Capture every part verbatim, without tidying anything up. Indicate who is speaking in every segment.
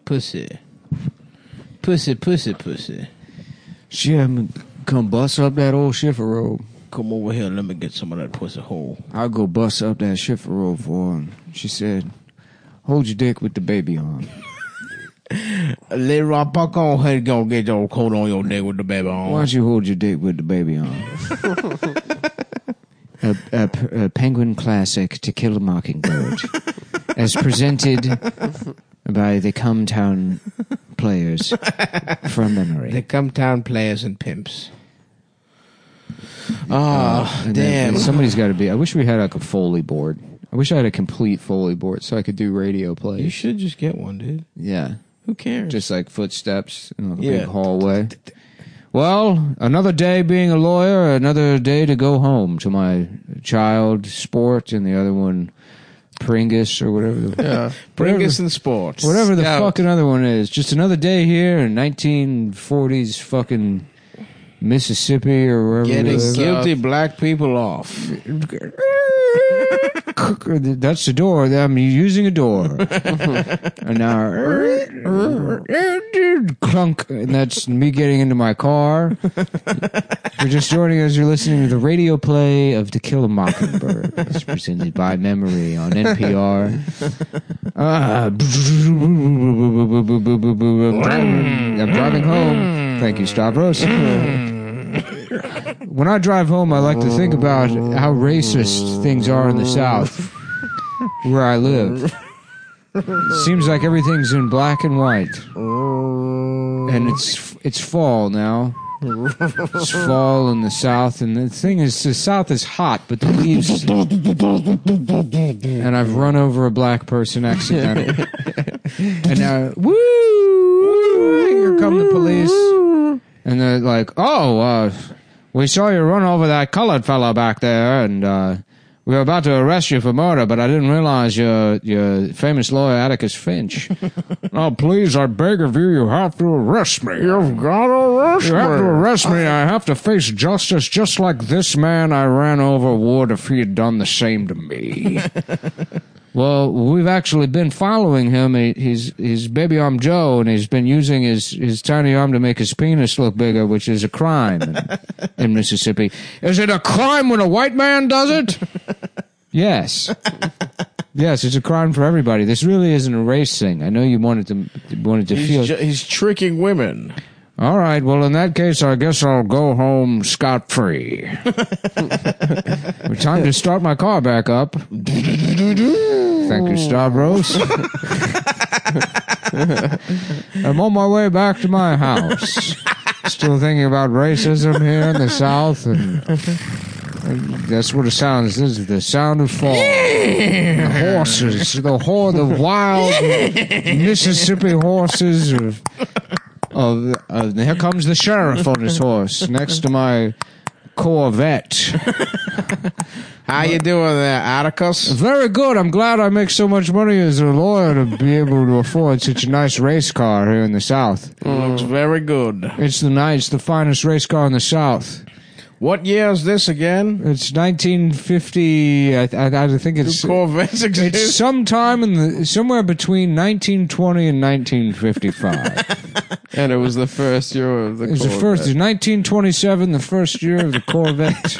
Speaker 1: pussy. Pussy, pussy, pussy.
Speaker 2: She had come bust up that old shiffer robe.
Speaker 1: Come over here and let me get some of that pussy hole.
Speaker 2: I'll go bust up that shiffer robe for her. She said, hold your dick with the baby on.
Speaker 1: Let Rob Buck on ahead and go get your coat on your neck with the baby on.
Speaker 2: Why don't you hold your dick with the baby on? a, a, a Penguin Classic, To Kill a Mockingbird, as presented by the Cumtown Players from memory.
Speaker 1: The Cumtown Players and Pimps. Oh,
Speaker 2: uh,
Speaker 1: damn.
Speaker 2: Somebody's got to be. I wish we had like a Foley board. I wish I had a complete Foley board so I could do radio plays.
Speaker 1: You should just get one, dude.
Speaker 2: Yeah.
Speaker 1: Who cares?
Speaker 2: Just like footsteps in like a
Speaker 1: yeah.
Speaker 2: big hallway. Well, another day being a lawyer, another day to go home to my child, sport, and the other one, Pringus or whatever. The,
Speaker 1: yeah, Pringus and sports.
Speaker 2: Whatever the
Speaker 1: Scout.
Speaker 2: fucking other one is. Just another day here in nineteen forties fucking Mississippi or wherever.
Speaker 1: Getting guilty black people off.
Speaker 2: That's the door. I'm using a door. And now, clunk. And that's me getting into my car. You're just joining us. You're listening to the radio play of To Kill a Mockingbird. It's presented by Memory on N P R. Uh, I'm driving home. Thank you, Stavros. When I drive home, I like to think about how racist things are in the South, where I live. It seems like everything's in black and white, and it's it's fall now. It's fall in the South, and the thing is, the South is hot, but the leaves. And I've run over a black person accidentally, and now, woo! Here come the police. And they're like, oh, uh, we saw you run over that colored fellow back there, and uh, we were about to arrest you for murder, but I didn't realize you're, you're famous lawyer Atticus Finch. Oh, please, I beg of you, you have to arrest me.
Speaker 1: You've got to arrest
Speaker 2: you
Speaker 1: me.
Speaker 2: You have to arrest me. I have to face justice just like this man I ran over would if he had done the same to me. Well, we've actually been following him. He, he's he's Baby Arm Joe, and he's been using his, his tiny arm to make his penis look bigger, which is a crime in, in Mississippi. Is it a crime when a white man does it? Yes. Yes, it's a crime for everybody. This really isn't a race thing. I know you wanted to wanted to
Speaker 1: he's
Speaker 2: feel...
Speaker 1: Ju- he's tricking women.
Speaker 2: All right, well, in that case, I guess I'll go home scot-free. Time to start my car back up. Thank you, Stavros. I'm on my way back to my house. Still thinking about racism here in the South, and, and that's what it sounds. This is the sound of fall. The horses, the, ho- the wild Mississippi horses of... Of, uh, here comes the sheriff on his horse next to my Corvette.
Speaker 1: How you doing there, Atticus?
Speaker 2: Very good. I'm glad I make so much money as a lawyer to be able to afford such a nice race car here in the South.
Speaker 1: Mm, looks very good.
Speaker 2: It's the nice, the finest race car in the South.
Speaker 1: What year is this again?
Speaker 2: It's nineteen fifty. I, I, I think it's
Speaker 1: Do Corvettes exist?
Speaker 2: It's sometime in the somewhere between nineteen twenty and nineteen fifty-five.
Speaker 3: And it was the first year of the
Speaker 2: It was
Speaker 3: Corvette.
Speaker 2: the first, it was nineteen twenty-seven, the first year of the Corvette.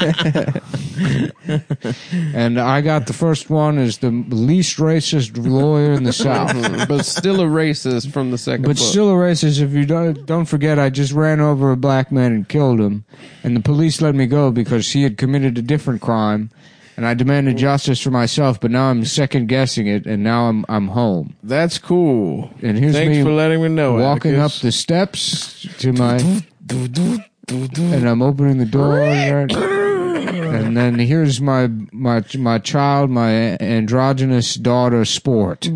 Speaker 2: And I got the first one as the least racist lawyer in the South.
Speaker 3: But still a racist from the second
Speaker 2: But
Speaker 3: book.
Speaker 2: still a racist. If you don't, don't forget, I just ran over a black man and killed him. And the police let me go because he had committed a different crime. And I demanded justice for myself, but now I'm second guessing it, and now I'm I'm home.
Speaker 1: That's cool.
Speaker 2: And here's
Speaker 1: Thanks
Speaker 2: me
Speaker 1: for letting me know.
Speaker 2: walking
Speaker 1: Atticus.
Speaker 2: up the steps to my, and I'm opening the door, right? And then here's my my my child, my androgynous daughter, Sport.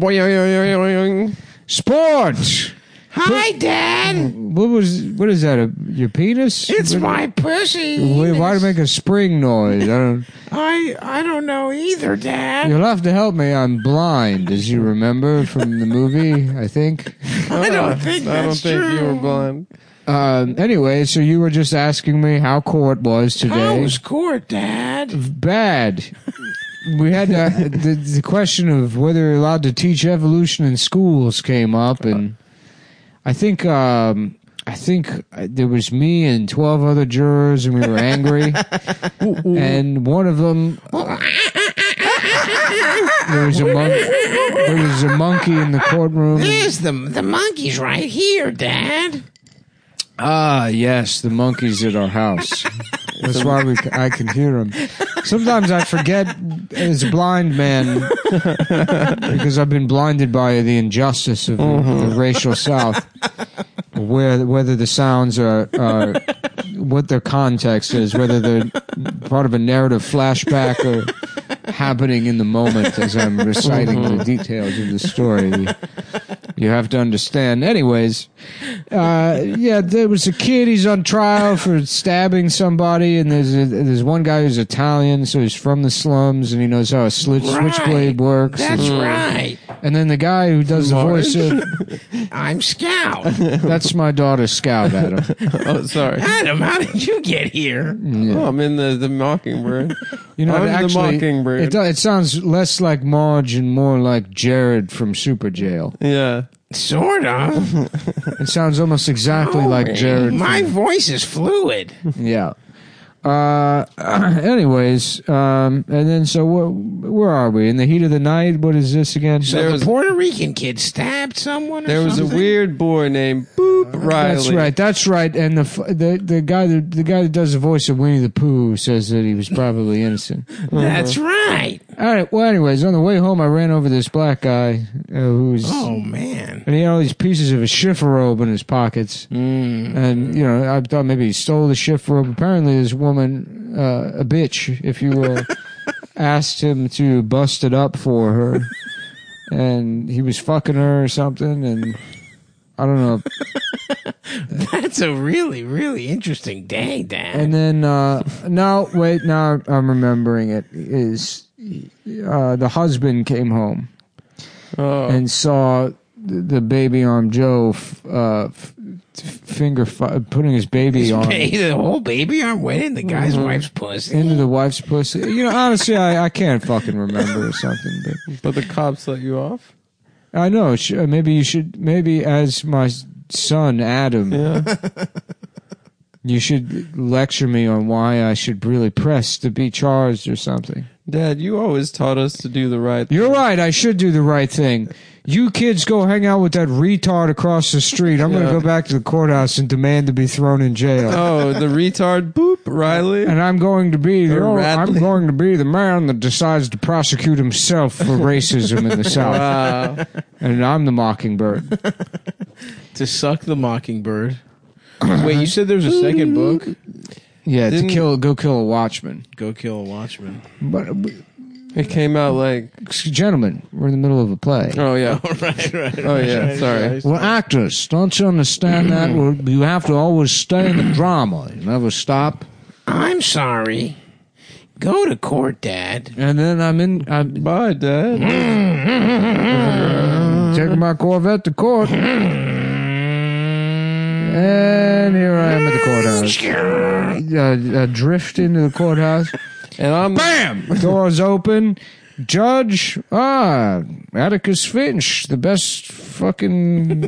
Speaker 2: Sport.
Speaker 1: Hi, Dad.
Speaker 2: What was what is that? A, your penis?
Speaker 1: It's
Speaker 2: what,
Speaker 1: my pussy.
Speaker 2: Wait, why do you make a spring noise? I don't.
Speaker 1: I I don't know either, Dad.
Speaker 2: You'll have to help me. I'm blind, as you remember from the movie. I think.
Speaker 1: I don't think
Speaker 3: I don't
Speaker 1: that's
Speaker 3: think
Speaker 1: true.
Speaker 3: you were blind.
Speaker 2: Um, anyway, so you were just asking me how court was today.
Speaker 1: How was court, Dad?
Speaker 2: Bad. We had to, the, the question of whether you're allowed to teach evolution in schools came up, and I think um, I think there was me and twelve other jurors, and we were angry. And one of them, there was a mon- there was a monkey in the courtroom.
Speaker 1: There's the the monkey's right here, Dad.
Speaker 2: Ah, yes, the monkeys at our house. That's why we, I can hear them. Sometimes I forget as a blind man because I've been blinded by the injustice of the,
Speaker 3: Mm-hmm.
Speaker 2: the racial South, where whether the sounds are, are what their context is, whether they're part of a narrative flashback or happening in the moment as I'm reciting the details of the story. You have to understand. Anyways, uh, yeah, there was a kid. He's on trial for stabbing somebody, and there's a, there's one guy who's Italian, so he's from the slums, and he knows how a slit,
Speaker 1: Right.
Speaker 2: switchblade works.
Speaker 1: That's
Speaker 2: and,
Speaker 1: right.
Speaker 2: and then the guy who does the voice of
Speaker 1: I'm Scout.
Speaker 2: that's my daughter, Scout Adam.
Speaker 3: Oh, sorry.
Speaker 1: Adam, how did you get here?
Speaker 3: Oh, I'm in the, the Mockingbird.
Speaker 2: You know,
Speaker 3: I'm
Speaker 2: it
Speaker 3: the
Speaker 2: actually,
Speaker 3: Mockingbird.
Speaker 2: It, do- it sounds less like Marge and more like Jared from Super Jail.
Speaker 3: Yeah.
Speaker 1: Sort of.
Speaker 2: It sounds almost exactly like Jared.
Speaker 1: My
Speaker 2: from-
Speaker 1: voice is fluid.
Speaker 2: Yeah. Uh, anyways, um, and then so wh- where are we? In the heat of the night? What is this again?
Speaker 1: So
Speaker 3: There
Speaker 1: the
Speaker 3: was-
Speaker 1: Puerto Rican kid stabbed someone. Or
Speaker 3: There was a
Speaker 1: something?
Speaker 3: weird boy named Boop Riley.
Speaker 2: That's right. That's right. And the f- the the guy that the guy that does the voice of Winnie the Pooh says that he was probably innocent.
Speaker 1: That's right.
Speaker 2: All right. Well, anyways, on the way home, I ran over this black guy uh, who was.
Speaker 1: Oh man.
Speaker 2: And he had all these pieces of a shift robe in his pockets.
Speaker 1: Mm.
Speaker 2: And, you know, I thought maybe he stole the shift robe. Apparently, this woman, uh, a bitch, if you will, asked him to bust it up for her. And he was fucking her or something. And I don't know.
Speaker 1: That's a really, really interesting day, Dad.
Speaker 2: And then, uh, no, wait, now I'm remembering it. Is uh, the husband came home
Speaker 3: Oh.
Speaker 2: and saw the, the baby arm Joe f- uh, f- finger fi- putting his baby
Speaker 1: His
Speaker 2: on
Speaker 1: ba- the whole baby arm went in the guy's
Speaker 2: Mm-hmm.
Speaker 1: wife's pussy.
Speaker 2: into the wife's pussy. You know, honestly, I, I can't fucking remember or something. But
Speaker 3: But the cops let you off?
Speaker 2: I know. sh- Maybe you should. Maybe as my son Adam,
Speaker 3: Yeah.
Speaker 2: you should lecture me on why I should really press to be charged or something.
Speaker 3: Dad, you always taught us to do the right thing.
Speaker 2: You're right. I should do the right thing. You kids go hang out with that retard across the street. I'm going
Speaker 3: Yeah.
Speaker 2: to go back to the courthouse and demand to be thrown in jail.
Speaker 3: Oh, the retard Boop Riley?
Speaker 2: And I'm going to be the
Speaker 3: Or
Speaker 2: oh, I'm
Speaker 3: Radley.
Speaker 2: going to be the man that decides to prosecute himself for racism in the South.
Speaker 3: Wow.
Speaker 2: And I'm the Mockingbird.
Speaker 1: To suck the mockingbird. Wait, you said there was a second book?
Speaker 2: Yeah,
Speaker 3: Didn't-
Speaker 2: to kill go kill a watchman.
Speaker 1: Go kill a watchman.
Speaker 2: But uh,
Speaker 3: It came out like,
Speaker 2: gentlemen, we're in the middle of a play.
Speaker 3: oh yeah.
Speaker 1: right, right.
Speaker 3: Oh, yeah,
Speaker 1: right,
Speaker 3: sorry.
Speaker 1: right.
Speaker 2: Well, actors, don't you understand that? Well, you have to always stay in the drama. You never stop.
Speaker 1: I'm sorry. Go to court, Dad.
Speaker 2: And then I'm in. I'm
Speaker 3: Bye, Dad.
Speaker 2: taking my Corvette to court. And here I am at the courthouse. Uh, uh, drift into the courthouse.
Speaker 3: And I'm
Speaker 2: Bam! Doors open. Judge, ah, Atticus Finch, the best fucking.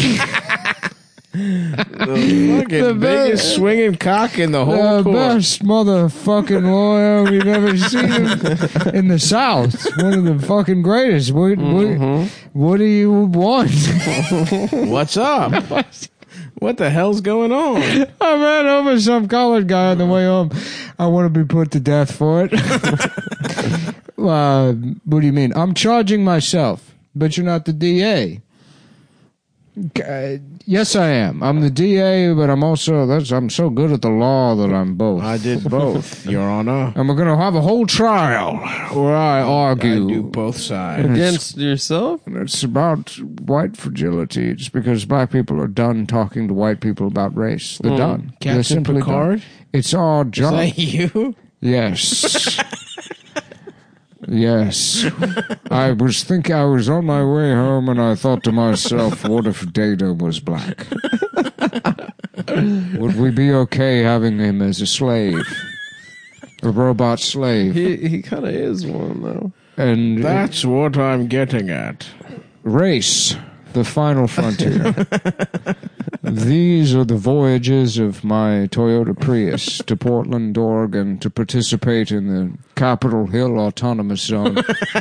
Speaker 1: Fucking
Speaker 2: The
Speaker 1: biggest
Speaker 2: best-
Speaker 1: swinging cock in the whole
Speaker 2: The
Speaker 1: court.
Speaker 2: best motherfucking lawyer we've ever seen in the South. One of the fucking greatest. What, what, what do you want?
Speaker 1: What's up? What the hell's going on?
Speaker 2: I ran over some colored guy on the way home. I want to be put to death for it. uh, what do you mean? I'm charging myself, but you're not the D A. Uh, yes, I am. I'm the D A, but I'm also that's I'm so good at the law that I'm both.
Speaker 1: I did both, Your Honor.
Speaker 2: And we're gonna have a whole trial where I
Speaker 1: I
Speaker 2: argue.
Speaker 1: do both sides.
Speaker 3: against yourself?
Speaker 2: It's about white fragility. It's because black people are done talking to white people about race. They're done. They're
Speaker 1: Captain
Speaker 2: simply done.
Speaker 1: Picard?
Speaker 2: It's our
Speaker 1: Is
Speaker 2: job.
Speaker 1: that you?
Speaker 2: Yes. Yes. I was think I was on my way home and I thought to myself, what if Data was black? Would we be okay having him as a slave? A robot slave?
Speaker 3: He he kind of is one, though.
Speaker 2: And
Speaker 1: That's what I'm getting at.
Speaker 2: race. The final frontier. These are the voyages of my Toyota Prius to Portland, Oregon to participate in the Capitol Hill Autonomous Zone.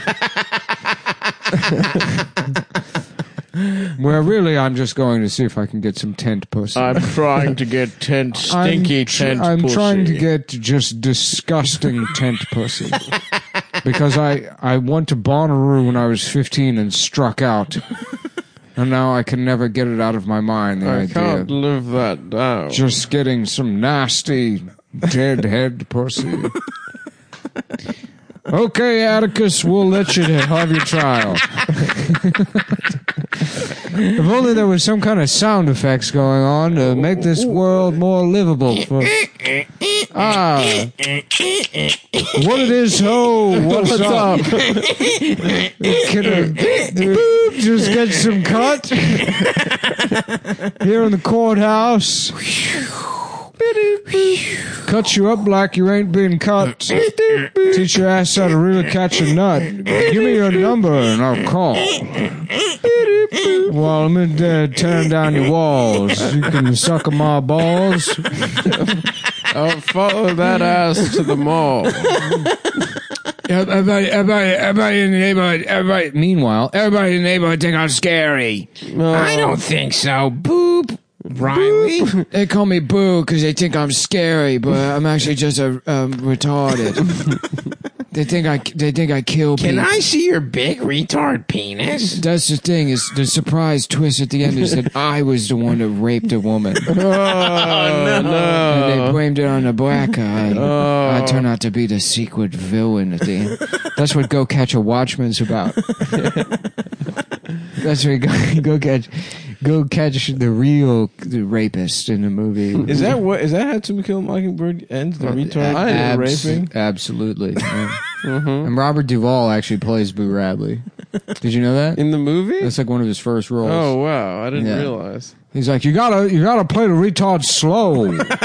Speaker 2: Where really I'm just going to see if I can get some tent pussy.
Speaker 1: I'm trying to get tent, stinky
Speaker 2: I'm tr-
Speaker 1: tent
Speaker 2: I'm
Speaker 1: pussy.
Speaker 2: trying to get just disgusting tent pussy. Because I, I went to Bonnaroo when I was fifteen and struck out. And now I can never get it out of my mind, the
Speaker 3: I
Speaker 2: idea.
Speaker 3: can't live that down.
Speaker 2: Just getting some nasty dead head pussy. Okay, Atticus, we'll let you have your trial. If only there was some kind of sound effects going on to make this world more livable. For... Ah. What it is, ho? What's,
Speaker 3: What's
Speaker 2: up?
Speaker 3: up?
Speaker 2: Can I just get some cut? Here in the courthouse. Cut you up like you ain't been cut. Teach your ass how to really catch a nut. Give me your number and I'll call. Well, I'm in there tearing down your walls. You can suck my balls.
Speaker 3: I'll follow that ass to the mall.
Speaker 2: Everybody, everybody, everybody in the neighborhood, everybody. Meanwhile, everybody in the neighborhood think I'm scary.
Speaker 3: No.
Speaker 1: I don't think so. Boop. Riley?
Speaker 2: They call me Boo because they think I'm scary, but I'm actually just a um, retarded. They think I they think I kill
Speaker 1: Can
Speaker 2: people.
Speaker 1: I see your big retard penis?
Speaker 2: That's the thing. Is the surprise twist at the end is that I was the one that raped a woman,
Speaker 3: Oh, no.
Speaker 2: and they blamed it on the black guy.
Speaker 3: Oh.
Speaker 2: I turned out to be the secret villain at the end. That's what Go Catch a Watchman's about. That's what go, go catch. Go catch the real rapist in the movie.
Speaker 3: Is that what? Is that how To Kill a Mockingbird ends? The retard
Speaker 2: Abs-
Speaker 3: raping?
Speaker 2: Absolutely. Yeah.
Speaker 3: Mm-hmm.
Speaker 2: And Robert Duvall actually plays Boo Radley. Did you know that?
Speaker 3: In the movie?
Speaker 2: That's like one of his first roles.
Speaker 3: Oh wow! I didn't
Speaker 2: Yeah.
Speaker 3: realize.
Speaker 2: He's like, you gotta, you gotta play the retard slow. you, gotta,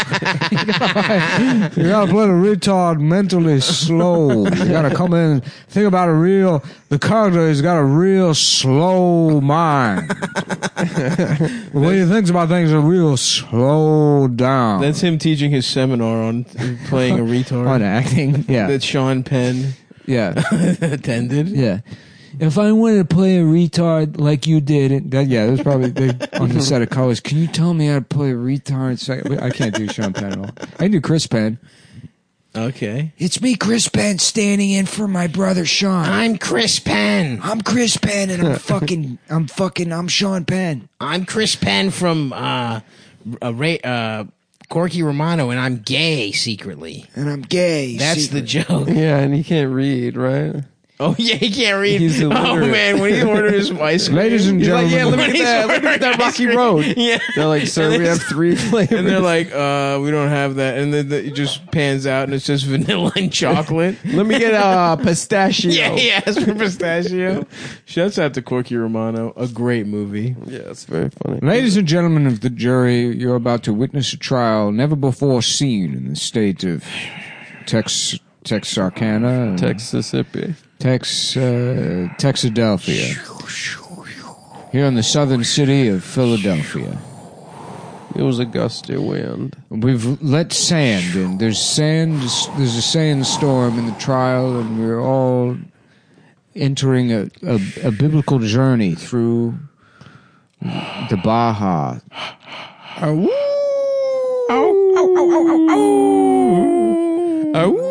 Speaker 2: you gotta play the retard mentally slow. You gotta come in and think about a real. The character has got a real slow mind. The way he thinks about things are real slow down.
Speaker 3: That's him teaching his seminar on playing a retard.
Speaker 2: on acting. Yeah,
Speaker 3: That Sean Penn
Speaker 2: yeah,
Speaker 3: attended.
Speaker 2: yeah. If I wanted to play a retard like you did, it, that, yeah, that was probably they, on the set of Colors. Can you tell me how to play a retard? So, I can't do Sean Penn at all. I can do Chris Penn.
Speaker 3: Okay.
Speaker 2: It's me, Chris Penn, standing in for my brother Sean.
Speaker 1: I'm Chris Penn.
Speaker 2: I'm Chris Penn, and I'm fucking, I'm fucking, I'm Sean Penn.
Speaker 1: I'm Chris Penn from uh, uh, Ray, uh, Corky Romano, and I'm gay secretly.
Speaker 2: And I'm gay.
Speaker 1: That's the joke.
Speaker 3: Yeah, and he can't read, right?
Speaker 1: Oh yeah, he can't read.
Speaker 3: He's
Speaker 1: oh
Speaker 3: illiterate.
Speaker 1: man, when he ordered his ice cream,
Speaker 2: Ladies and
Speaker 3: He's like,
Speaker 2: gentlemen.
Speaker 3: yeah, let me get that. Let me get that Rocky Road.
Speaker 1: Yeah,
Speaker 3: They're like, sir, we have three flavors.
Speaker 1: and they're like, uh, we don't have that, and then the, it just pans out, and it's just vanilla and chocolate.
Speaker 3: let me get uh, pistachio.
Speaker 1: Yeah, he asked for pistachio. Shouts out to Corky Romano, a great movie.
Speaker 3: Yeah, it's very funny.
Speaker 2: Ladies and gentlemen of the jury, you're about to witness a trial never before seen in the state of Tex Texarkana, and
Speaker 3: Texas-ippy.
Speaker 2: Tex uh, Texadelphia, here in the southern city of Philadelphia.
Speaker 3: It was a gusty wind.
Speaker 2: We've let sand in. There's sand. There's a sandstorm in the trial, and we're all entering a, a, a biblical journey through the Baja.
Speaker 3: Oh, oh, oh, oh, oh, oh, oh.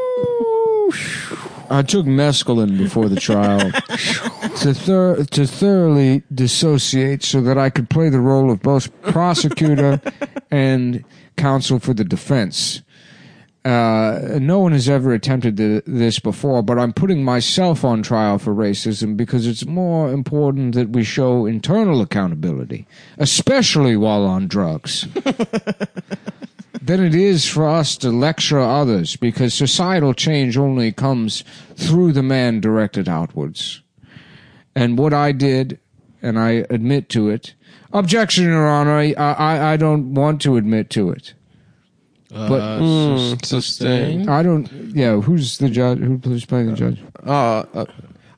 Speaker 2: I took mescaline before the trial to thor- to thoroughly dissociate so that I could play the role of both prosecutor and counsel for the defense. Uh, no one has ever attempted th- this before, but I'm putting myself on trial for racism because it's more important that we show internal accountability, especially while on drugs. Than it is for us to lecture others, because societal change only comes through the man directed outwards. And what I did, and I admit to it, objection, Your Honor, I, I, I don't want to admit to it. But
Speaker 1: Uh,
Speaker 3: Mm, sustained.
Speaker 2: I don't, yeah, who's the judge? Who, who's playing the judge?
Speaker 3: Uh, uh,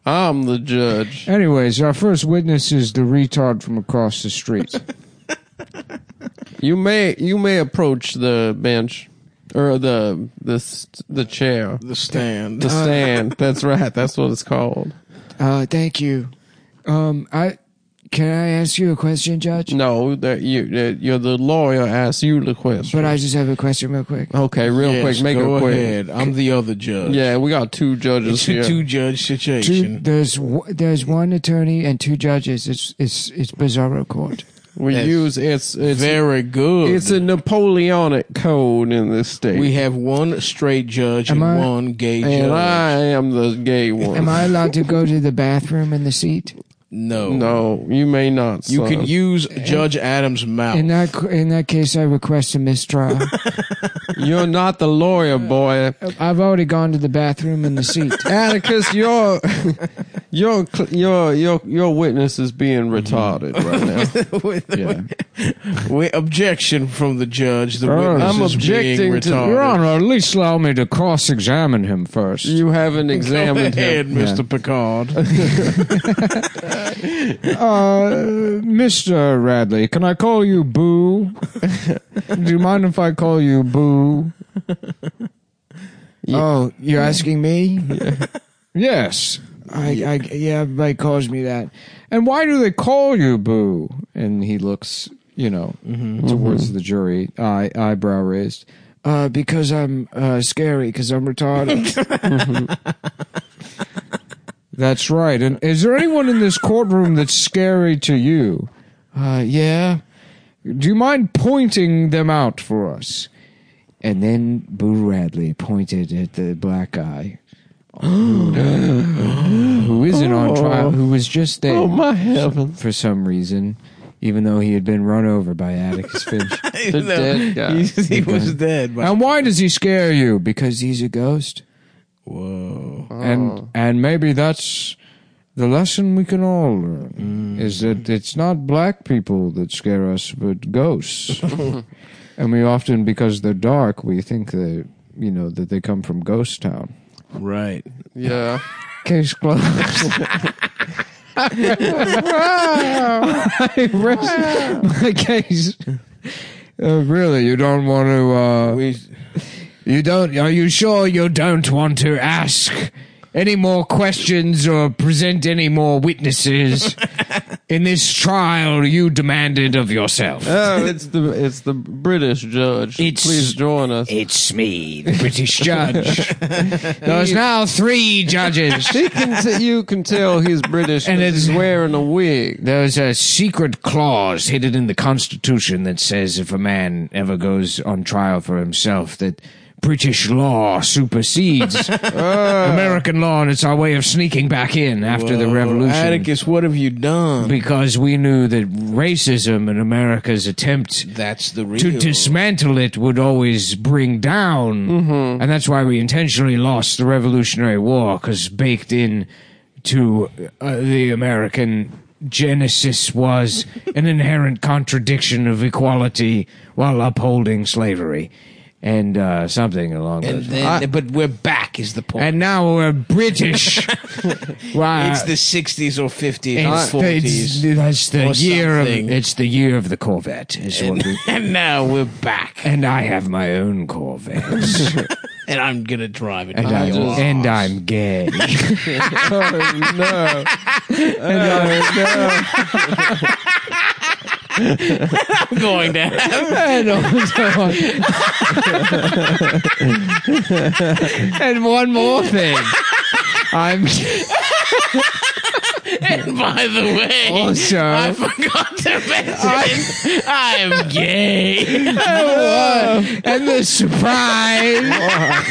Speaker 3: I'm the judge.
Speaker 2: Anyways, our first witness is the retard from across the street.
Speaker 3: You may you may approach the bench or the the the chair,
Speaker 1: The stand.
Speaker 3: the stand. That's right. That's what it's called.
Speaker 2: Uh, thank you. Um, I can I ask you a question, Judge?
Speaker 3: No, that you that you're the lawyer. Asks you the question.
Speaker 2: But I just have a question, real quick.
Speaker 3: okay, real
Speaker 1: Yes,
Speaker 3: quick, make
Speaker 1: go
Speaker 3: it quick.
Speaker 1: ahead. I'm the other judge.
Speaker 3: Yeah, we got two judges
Speaker 1: It's a
Speaker 3: here.
Speaker 1: two-judge
Speaker 2: Two,
Speaker 1: situation.
Speaker 2: there's w- there's one attorney and two judges. It's it's it's Bizarro Court.
Speaker 3: We
Speaker 1: That's
Speaker 3: use it's it's
Speaker 1: Very good.
Speaker 3: it's a Napoleonic code in this state.
Speaker 1: we have one straight judge
Speaker 2: Am
Speaker 1: and
Speaker 2: I-
Speaker 1: one gay
Speaker 3: and
Speaker 1: judge.
Speaker 3: I am the gay one.
Speaker 2: Am I allowed to go to the bathroom in the seat?
Speaker 1: no.
Speaker 3: No, you may not.
Speaker 1: You
Speaker 3: son.
Speaker 1: can use Judge Adams' mouth.
Speaker 2: In that c- in that case, I request a mistrial.
Speaker 3: You're not the lawyer, boy.
Speaker 2: I've already gone to the bathroom in the seat.
Speaker 3: Atticus, your your your your your witness is being retarded right now.
Speaker 1: with,
Speaker 2: Yeah.
Speaker 1: with objection from the judge. The
Speaker 2: Oh,
Speaker 1: witness
Speaker 3: I'm
Speaker 1: is
Speaker 3: objecting
Speaker 1: being
Speaker 3: to-
Speaker 1: retarded.
Speaker 2: Your Honor, at least allow me to cross-examine him first.
Speaker 3: You haven't
Speaker 1: Go
Speaker 3: examined
Speaker 1: ahead,
Speaker 3: him.
Speaker 1: Mister Picard.
Speaker 2: Uh, Mister Radley, can I call you Boo? Do you mind if I call you Boo? Oh, you're asking me? Yes. I, I, yeah, everybody calls me that. And why do they call you Boo? And he looks, you know, towards the jury, eye, eyebrow raised. Uh, because I'm uh, scary, because I'm retarded. That's right. And is there anyone in this courtroom that's scary to you? Uh, yeah. Do you mind pointing them out for us? And then Boo Radley pointed at the black guy. who, who isn't on trial, who was just there
Speaker 3: Oh my heavens!
Speaker 2: for some reason, even though he had been run over by Atticus Finch.
Speaker 3: The
Speaker 1: No,
Speaker 3: dead guy.
Speaker 1: He, he was dead. But,
Speaker 2: And why does he scare you? Because he's a ghost?
Speaker 1: whoa.
Speaker 2: And and maybe that's the lesson we can all learn is that it's not black people that scare us, but ghosts. And we often, because they're dark, we think they, you know, that they come from Ghost Town.
Speaker 1: Right.
Speaker 3: Yeah.
Speaker 2: Case closed. I rest my case. Uh, really, you don't want to. Uh,
Speaker 1: We,
Speaker 2: You don't. Are you sure you don't want to ask any more questions or present any more witnesses in this trial you demanded of yourself?
Speaker 3: Oh, it's the it's the British judge.
Speaker 2: It's-
Speaker 3: Please join us.
Speaker 2: It's me, the British judge. There's now three judges.
Speaker 3: He can t- you can tell he's British
Speaker 2: And
Speaker 3: and
Speaker 2: it's-
Speaker 3: he's wearing a wig.
Speaker 2: There's a secret clause hidden in the Constitution that says if a man ever goes on trial for himself, that British law supersedes American law, and it's our way of sneaking back in after the
Speaker 1: Whoa,
Speaker 2: revolution.
Speaker 1: Atticus, what have you done?
Speaker 2: Because we knew that racism and America's attempt
Speaker 1: That's the real.
Speaker 2: to dismantle it would always bring down. And that's why we intentionally lost the Revolutionary War, because baked in to uh, the American genesis was an inherent contradiction of equality while upholding slavery. And uh, something along
Speaker 1: And
Speaker 2: those
Speaker 1: then,
Speaker 2: lines.
Speaker 1: but we're back is the point.
Speaker 2: And now we're British. Wow.
Speaker 1: it's the sixties or fifties or
Speaker 2: It's-
Speaker 1: forties.
Speaker 2: it's- That's the
Speaker 1: or
Speaker 2: year of
Speaker 1: something.
Speaker 2: it's the year of the Corvette. Is what we,
Speaker 1: And now we're back.
Speaker 2: and I have my own Corvette,
Speaker 1: And I'm going to drive it.
Speaker 2: and,
Speaker 1: to
Speaker 2: I'm,
Speaker 1: your ass.
Speaker 2: and I'm gay.
Speaker 3: Oh no!
Speaker 1: I'm going to have.
Speaker 2: and, also- and one more thing, I'm
Speaker 1: And by the way,
Speaker 2: Also-
Speaker 1: I forgot to mention I'm gay.
Speaker 2: and the surprise.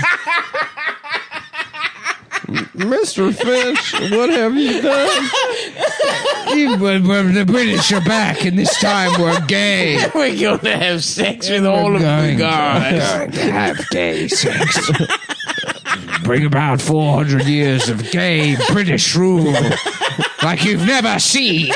Speaker 3: Mister Finch, what have you done?
Speaker 2: Even when the British are back, and this time we're gay.
Speaker 1: We're going to have sex with all
Speaker 2: We're
Speaker 1: of
Speaker 2: going
Speaker 1: you guys.
Speaker 2: going to have gay sex. Bring about four hundred years of gay British rule like you've never seen.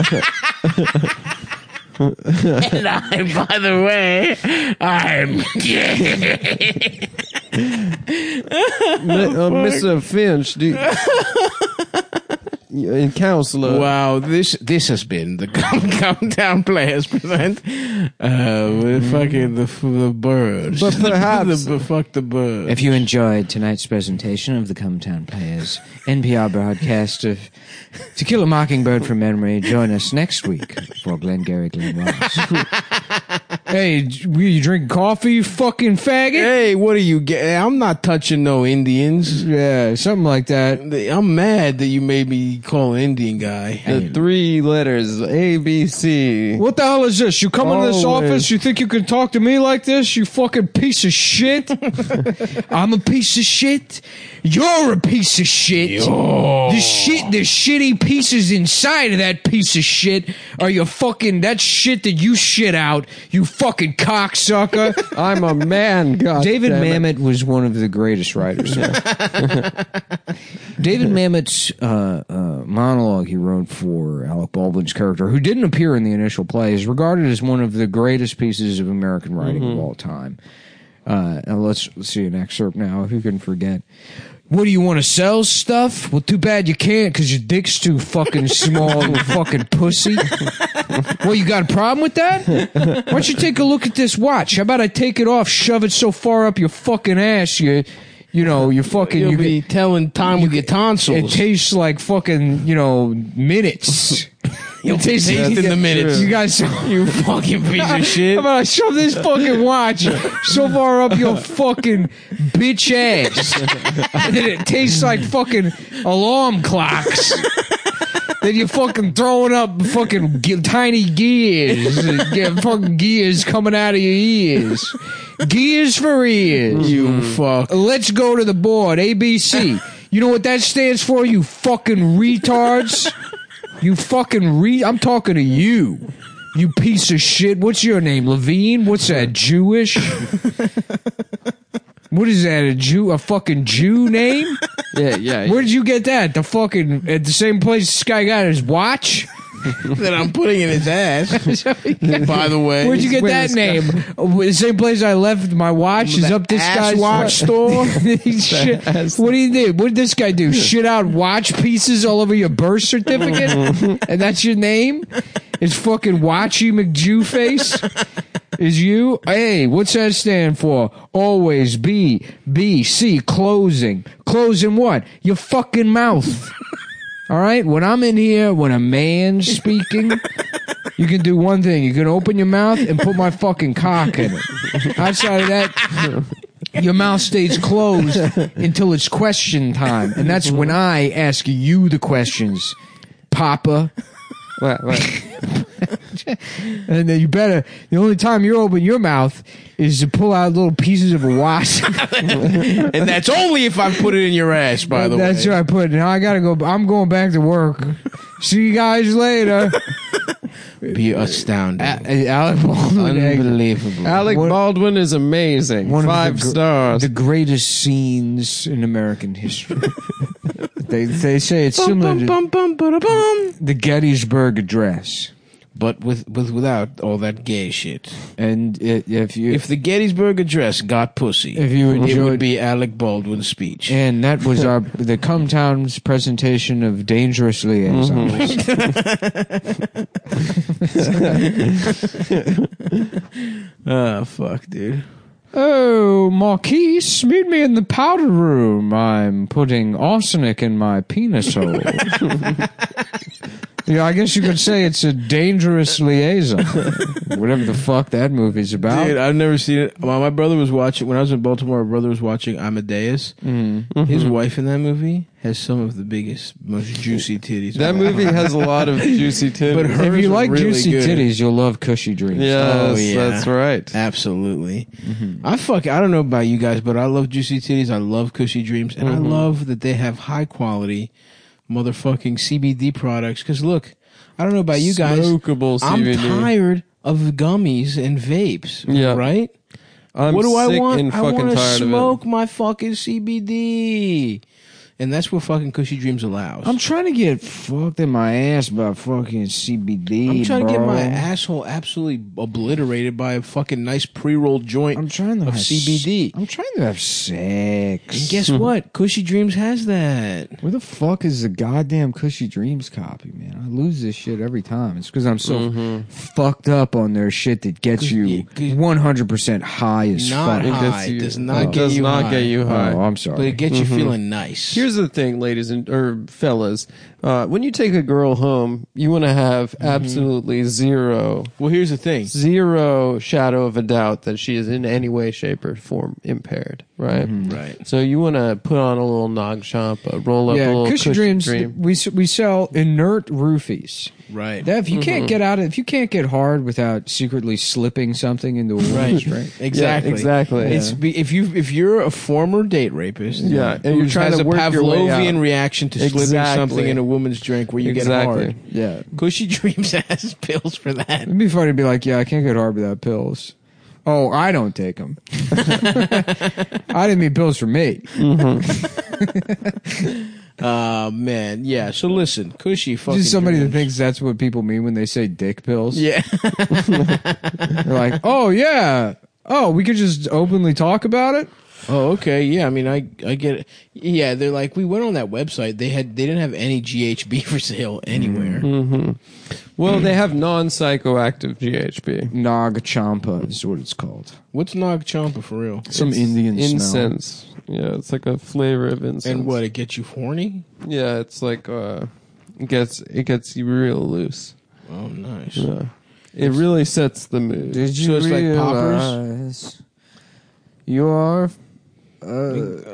Speaker 1: And I, by the way, I'm gay.
Speaker 3: Mi- uh, Mister Finch, do you, in counselor.
Speaker 1: Wow, this this has been the Come Come Down Players present. Uh, with fucking the the birds.
Speaker 3: But perhaps-
Speaker 1: the, fuck the birds.
Speaker 2: If you enjoyed tonight's presentation of the Cumtown Players N P R broadcast of To Kill a Mockingbird from Memory, join us next week for Glengarry Glen Ross. Hey, you drinking coffee, you fucking faggot?
Speaker 1: Hey, what are you getting? I'm not touching no Indians.
Speaker 2: Yeah, something like that.
Speaker 1: I'm mad that you made me call an Indian guy.
Speaker 3: The three letters A B C.
Speaker 2: What the hell is this? You come into this
Speaker 3: Always.
Speaker 2: office, you think you can talk to me like this? You fucking piece of shit. I'm a piece of shit. You're a piece of shit.
Speaker 1: Yo.
Speaker 2: The shit, the shitty pieces inside of that piece of shit are your fucking, that shit that you shit out, you fucking cocksucker.
Speaker 3: I'm a man. God
Speaker 2: David
Speaker 3: damn it.
Speaker 2: Mamet was one of the greatest writers. David Mamet's uh, uh, monologue he wrote for Alec Baldwin's character, who didn't appear in the initial play, is regarded as one of the greatest pieces of American writing
Speaker 3: Mm-hmm.
Speaker 2: of all time. Uh, and let's, let's see an excerpt now, if you can forget. What do you want to sell stuff? Well, too bad you can't because your dick's too fucking small, you fucking pussy. Well, you got a problem with that? Why don't you take a look at this watch? How about I take it off, shove it so far up your fucking ass, you, you know, you fucking,
Speaker 1: You'll
Speaker 2: you
Speaker 1: be
Speaker 2: get,
Speaker 1: telling time with your
Speaker 2: it
Speaker 1: tonsils.
Speaker 2: tastes like fucking, you know, minutes.
Speaker 1: You'll taste it in the minutes.
Speaker 2: You guys,
Speaker 1: You fucking piece of
Speaker 2: how
Speaker 1: shit.
Speaker 2: about I shove this fucking watch so far up your fucking bitch ass that it tastes like fucking alarm clocks. That you're fucking throwing up fucking ge- tiny gears. Get fucking gears coming out of your ears. Gears for ears.
Speaker 1: You fuck.
Speaker 2: Let's go to the board. A B C. You know what that stands for, you fucking retards? You fucking re... I'm talking to you. You piece of shit. What's your name? Levine? What's that? Jewish? What is that? A Jew? A fucking Jew name?
Speaker 3: Yeah, yeah.
Speaker 2: Where did you get that? The fucking... At the same place this guy got his watch?
Speaker 1: That I'm putting in his ass. By the way.
Speaker 2: Where'd you get
Speaker 3: Where
Speaker 2: that
Speaker 3: this
Speaker 2: name? Uh, The same place I left my watch is
Speaker 1: The
Speaker 2: up this
Speaker 1: ass
Speaker 2: guy's
Speaker 1: watch store?
Speaker 2: He shit-
Speaker 3: ass-
Speaker 2: What do you do? What did this guy do? Shit out watch pieces all over your birth certificate? And that's your name? It's fucking Watchy McJew face? Is you? Hey, what's that stand for? Always B, B, C, closing. Closing what? Your fucking mouth. All right? When I'm in here, when a man's speaking, you can do one thing. You can open your mouth and put my fucking cock in it. Outside of that, your mouth stays closed until it's question time. And that's when I ask you the questions, Papa.
Speaker 3: What, what?
Speaker 2: And then you better, the only time you open your mouth is to pull out little pieces of a watch.
Speaker 1: And that's only if I put it in your ass, by the
Speaker 2: That's
Speaker 1: way.
Speaker 2: what I put. Now I gotta go. I'm going back to work. See you guys later.
Speaker 1: Be astounding.
Speaker 2: A- Alec Baldwin.
Speaker 1: Unbelievable.
Speaker 3: Alec
Speaker 2: One-
Speaker 3: Baldwin is amazing.
Speaker 2: One of
Speaker 3: Five
Speaker 2: the gr-
Speaker 3: stars.
Speaker 2: The greatest scenes in American history. they they say it's
Speaker 1: Bum,
Speaker 2: similar
Speaker 1: bum,
Speaker 2: to
Speaker 1: bum, bum, bada, bum.
Speaker 2: the Gettysburg Address.
Speaker 1: But with, with without all that gay shit.
Speaker 2: And it, if you
Speaker 1: If the Gettysburg Address got pussy,
Speaker 2: If you
Speaker 1: it
Speaker 2: enjoyed-
Speaker 1: would be Alec Baldwin's speech.
Speaker 2: and that was our the Cumtown's presentation of Dangerous Liaisons.
Speaker 1: Oh, fuck, dude.
Speaker 2: Oh, Marquise, meet me in the powder room. I'm putting arsenic in my penis hole. Yeah, I guess you could say it's a dangerous liaison. Whatever the fuck that movie's about.
Speaker 1: Dude, I've never seen it. Well, my brother was watching, when I was in Baltimore, my brother was watching Amadeus.
Speaker 2: Mm.
Speaker 1: His wife in that movie has some of the biggest, most juicy titties.
Speaker 3: That movie has a lot of juicy titties.
Speaker 1: But her-
Speaker 2: If you
Speaker 1: Hers are
Speaker 2: like
Speaker 1: really
Speaker 2: juicy
Speaker 1: good.
Speaker 2: titties, you'll love Cushy Dreams.
Speaker 3: Yes,
Speaker 1: Oh, yeah.
Speaker 3: that's right.
Speaker 1: Absolutely. I fuck, I don't know about you guys, but I love juicy titties. I love cushy dreams. And I love that they have high quality motherfucking C B D products. Cause look, I don't know about you guys.
Speaker 3: Smokable
Speaker 1: I'm
Speaker 3: C B D.
Speaker 1: tired of gummies and vapes.
Speaker 3: Yeah.
Speaker 1: Right?
Speaker 3: I'm
Speaker 1: what do I
Speaker 3: sick
Speaker 1: want?
Speaker 3: and
Speaker 1: I
Speaker 3: fucking
Speaker 1: want to
Speaker 3: tired
Speaker 1: smoke my fucking C B D. And that's what fucking Cushy Dreams allows.
Speaker 2: I'm trying to get fucked in my ass by fucking C B D.
Speaker 1: I'm trying
Speaker 2: bro.
Speaker 1: to get my asshole absolutely obliterated by a fucking nice pre-rolled joint
Speaker 2: I'm trying to
Speaker 1: of
Speaker 2: have
Speaker 1: C B D.
Speaker 2: s- I'm trying to have sex.
Speaker 1: And guess what? Cushy Dreams has that.
Speaker 2: Where the fuck is the goddamn Cushy Dreams copy, man? I lose this shit every time. It's because I'm so
Speaker 3: Mm-hmm.
Speaker 2: fucked up on their shit that gets you one hundred percent high as
Speaker 1: Not
Speaker 2: fuck.
Speaker 1: high.
Speaker 3: you-
Speaker 1: does not
Speaker 3: it
Speaker 1: get
Speaker 3: does
Speaker 1: you
Speaker 3: not
Speaker 1: high.
Speaker 3: get you high.
Speaker 2: Oh, I'm sorry.
Speaker 1: But it gets you feeling nice.
Speaker 3: Here's the thing, ladies and or fellas. Uh, when you take a girl home, you want to have absolutely zero,
Speaker 1: well, here's the thing.
Speaker 3: zero shadow of a doubt that she is in any way, shape, or form impaired. Right.
Speaker 1: Right.
Speaker 3: So you want to put on a little nog chomp, uh, roll up a
Speaker 2: yeah,
Speaker 3: little
Speaker 2: Cushy
Speaker 3: Cushy
Speaker 2: Dreams.
Speaker 3: dream.
Speaker 2: We s- we sell inert roofies.
Speaker 1: Right.
Speaker 2: That if you can't get out of, if you can't get hard without secretly slipping something into a woman's
Speaker 1: Right.
Speaker 2: drink.
Speaker 1: Exactly.
Speaker 3: Yeah, exactly.
Speaker 1: It's be, if you if you're a former date rapist,
Speaker 3: Yeah, and
Speaker 1: who
Speaker 3: you're trying
Speaker 1: has
Speaker 3: to
Speaker 1: a
Speaker 3: work your way
Speaker 1: Pavlovian
Speaker 3: out.
Speaker 1: reaction to slipping
Speaker 3: Exactly.
Speaker 1: something in a woman's drink where you
Speaker 3: Exactly.
Speaker 1: get hard.
Speaker 2: Yeah.
Speaker 1: Cushy Dreams has pills for that.
Speaker 2: It'd be funny to be like, yeah, I can't get hard without pills. Oh, I don't take them. I didn't mean pills for me.
Speaker 1: Uh man, yeah. So listen, Cushy fucking
Speaker 2: Just somebody that
Speaker 1: Dreams.
Speaker 2: thinks that's what people mean when they say dick pills.
Speaker 1: Yeah.
Speaker 2: They're like, oh, yeah. Oh, we could just openly talk about it?
Speaker 1: Oh, okay. Yeah, I mean, I I get it. Yeah, they're like, we went on that website. They had they didn't have any G H B for sale anywhere.
Speaker 3: Mm-hmm. Well, they have non-psychoactive G H B.
Speaker 2: Nag Champa is what it's called.
Speaker 1: What's Nag Champa for real?
Speaker 2: Some
Speaker 3: It's
Speaker 2: Indian smell.
Speaker 3: incense. Yeah, it's like a flavor of incense.
Speaker 1: And what? It gets you horny?
Speaker 3: Yeah, it's like uh, it gets it gets you real loose.
Speaker 1: Oh, nice.
Speaker 3: Yeah. It really sets the mood.
Speaker 2: Did you
Speaker 1: So it's like poppers?
Speaker 2: realize you're... Uh,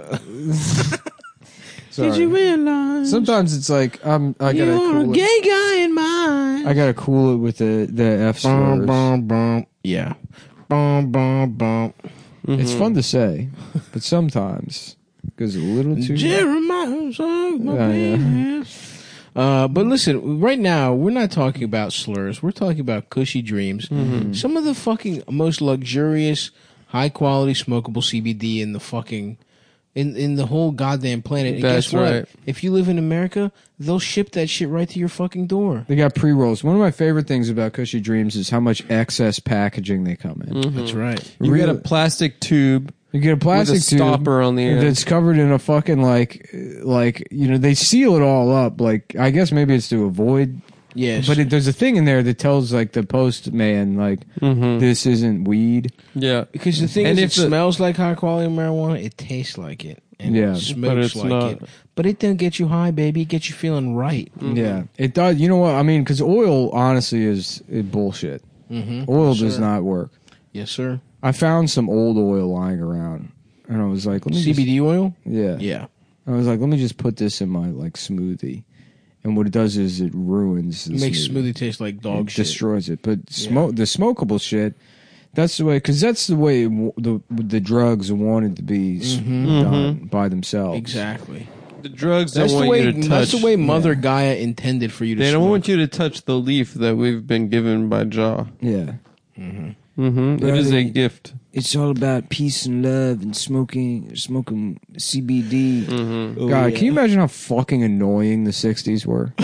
Speaker 2: sorry.
Speaker 1: Did you realize
Speaker 2: Sometimes it's like I'm. I gotta
Speaker 1: you're a
Speaker 2: cool it.
Speaker 1: gay guy in mind?
Speaker 2: I gotta cool it with the the F
Speaker 1: Bum,
Speaker 2: slurs.
Speaker 1: bum, bum. Yeah. Bum, bum, bum.
Speaker 2: It's fun to say, but sometimes it goes a little too.
Speaker 1: Jeremiah, sorry, my
Speaker 2: Yeah, yeah.
Speaker 1: baby. Uh, but listen, right now we're not talking about slurs. We're talking about Cushy Dreams. Some of the fucking most luxurious, high quality smokable C B D in the fucking in in the whole goddamn planet. And
Speaker 3: That's
Speaker 1: guess what?
Speaker 3: right.
Speaker 1: If you live in America, they'll ship that shit right to your fucking door.
Speaker 2: They got pre rolls. One of my favorite things about Cushy Dreams is how much excess packaging they come in.
Speaker 1: That's right.
Speaker 3: You get a
Speaker 2: Really-
Speaker 3: plastic tube
Speaker 2: You get a plastic
Speaker 3: with a
Speaker 2: tube
Speaker 3: stopper on the end.
Speaker 2: that's covered in a fucking like like you know they seal it all up. Like I guess maybe it's to avoid.
Speaker 1: Yes,
Speaker 2: But it, there's a thing in there that tells like the postman like this isn't weed.
Speaker 3: Yeah.
Speaker 1: because the thing
Speaker 3: And
Speaker 1: is,
Speaker 3: if
Speaker 1: it
Speaker 3: the-
Speaker 1: smells like high quality marijuana. It tastes like it, and
Speaker 2: Yeah,
Speaker 1: it
Speaker 2: but
Speaker 1: smokes
Speaker 3: it's
Speaker 1: like
Speaker 3: not.
Speaker 1: it. But it don't get you high, baby. It gets you feeling right.
Speaker 2: Yeah, it does. You know what I mean? Because oil honestly is, is bullshit.
Speaker 1: Mm-hmm.
Speaker 2: Oil does not work.
Speaker 1: Yes, sir.
Speaker 2: I found some old oil lying around, and I was like, let me
Speaker 1: C B D oil.
Speaker 2: Just, yeah,
Speaker 1: Yeah.
Speaker 2: I was like, let me just put this in my like smoothie, and what it does is it ruins. The
Speaker 1: It makes smoothie taste like dog
Speaker 2: it
Speaker 1: shit.
Speaker 2: destroys it. But smoke the smokable shit. That's the way, because that's the way w- the the drugs wanted to be s done by themselves.
Speaker 1: Exactly.
Speaker 3: The drugs
Speaker 1: That's
Speaker 3: don't
Speaker 1: the
Speaker 3: want
Speaker 1: way.
Speaker 3: you to touch.
Speaker 1: That's the way Mother Gaia intended for you to.
Speaker 3: They don't
Speaker 1: smoke.
Speaker 3: want you to touch the leaf that we've been given by Jaw.
Speaker 2: Yeah,
Speaker 3: Mm-hmm. It is a gift.
Speaker 2: it's all about peace and love and smoking, smoking C B D.
Speaker 3: Mm-hmm.
Speaker 2: God, can you imagine how fucking annoying the sixties were?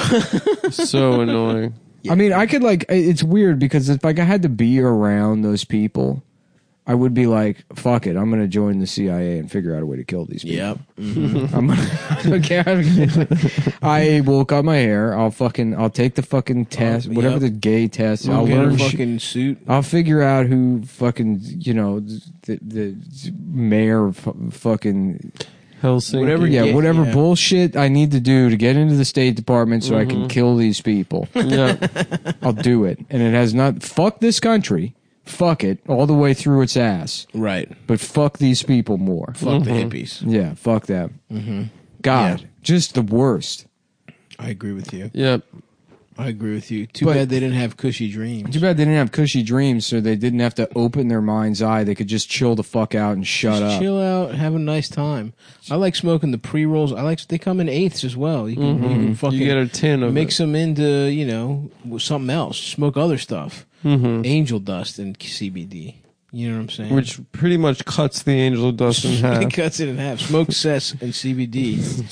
Speaker 3: So annoying.
Speaker 2: I mean, I could like, it's weird because if like I had to be around those people, I would be like, fuck it, I'm going to join the C I A and figure out a way to kill these people.
Speaker 1: Yep.
Speaker 2: I'm gonna, okay, I'm- I will cut my hair. I'll fucking, I'll take the fucking test,
Speaker 1: yep.
Speaker 2: whatever the gay test.
Speaker 1: I'll
Speaker 2: I'll
Speaker 1: get a
Speaker 2: learn. sh-
Speaker 1: fucking suit.
Speaker 2: I'll figure out who fucking, you know, the, the mayor of fu- fucking
Speaker 3: Helsinki.
Speaker 1: Whatever-
Speaker 2: yeah,
Speaker 1: Yeah,
Speaker 2: whatever
Speaker 1: yeah.
Speaker 2: bullshit I need to do to get into the State Department so I can kill these people.
Speaker 3: Yeah.
Speaker 2: I'll do it. And it has not, fuck this country. Fuck it all the way through its ass.
Speaker 1: Right.
Speaker 2: But fuck these people more.
Speaker 1: Fuck the hippies.
Speaker 2: Yeah, fuck them. Mm-hmm. God,
Speaker 1: Yeah.
Speaker 2: just the worst.
Speaker 1: I agree with you.
Speaker 3: Yep.
Speaker 1: I agree with you. Too
Speaker 2: But-
Speaker 1: bad they didn't have cushy dreams.
Speaker 2: Too bad they didn't have cushy dreams, so they didn't have to open their mind's eye. They could just chill the fuck out and shut
Speaker 1: Just
Speaker 2: up.
Speaker 1: chill out, have a nice time. I like smoking the pre rolls. I like they come in eighths as well. You can, you can fucking
Speaker 3: You get a tin of
Speaker 1: mix
Speaker 3: it.
Speaker 1: them into you know something else. Smoke other stuff. Angel dust and C B D. You know what I'm saying?
Speaker 3: Which pretty much cuts the angel dust in half.
Speaker 1: it cuts it in half. Smoked cess and C B D.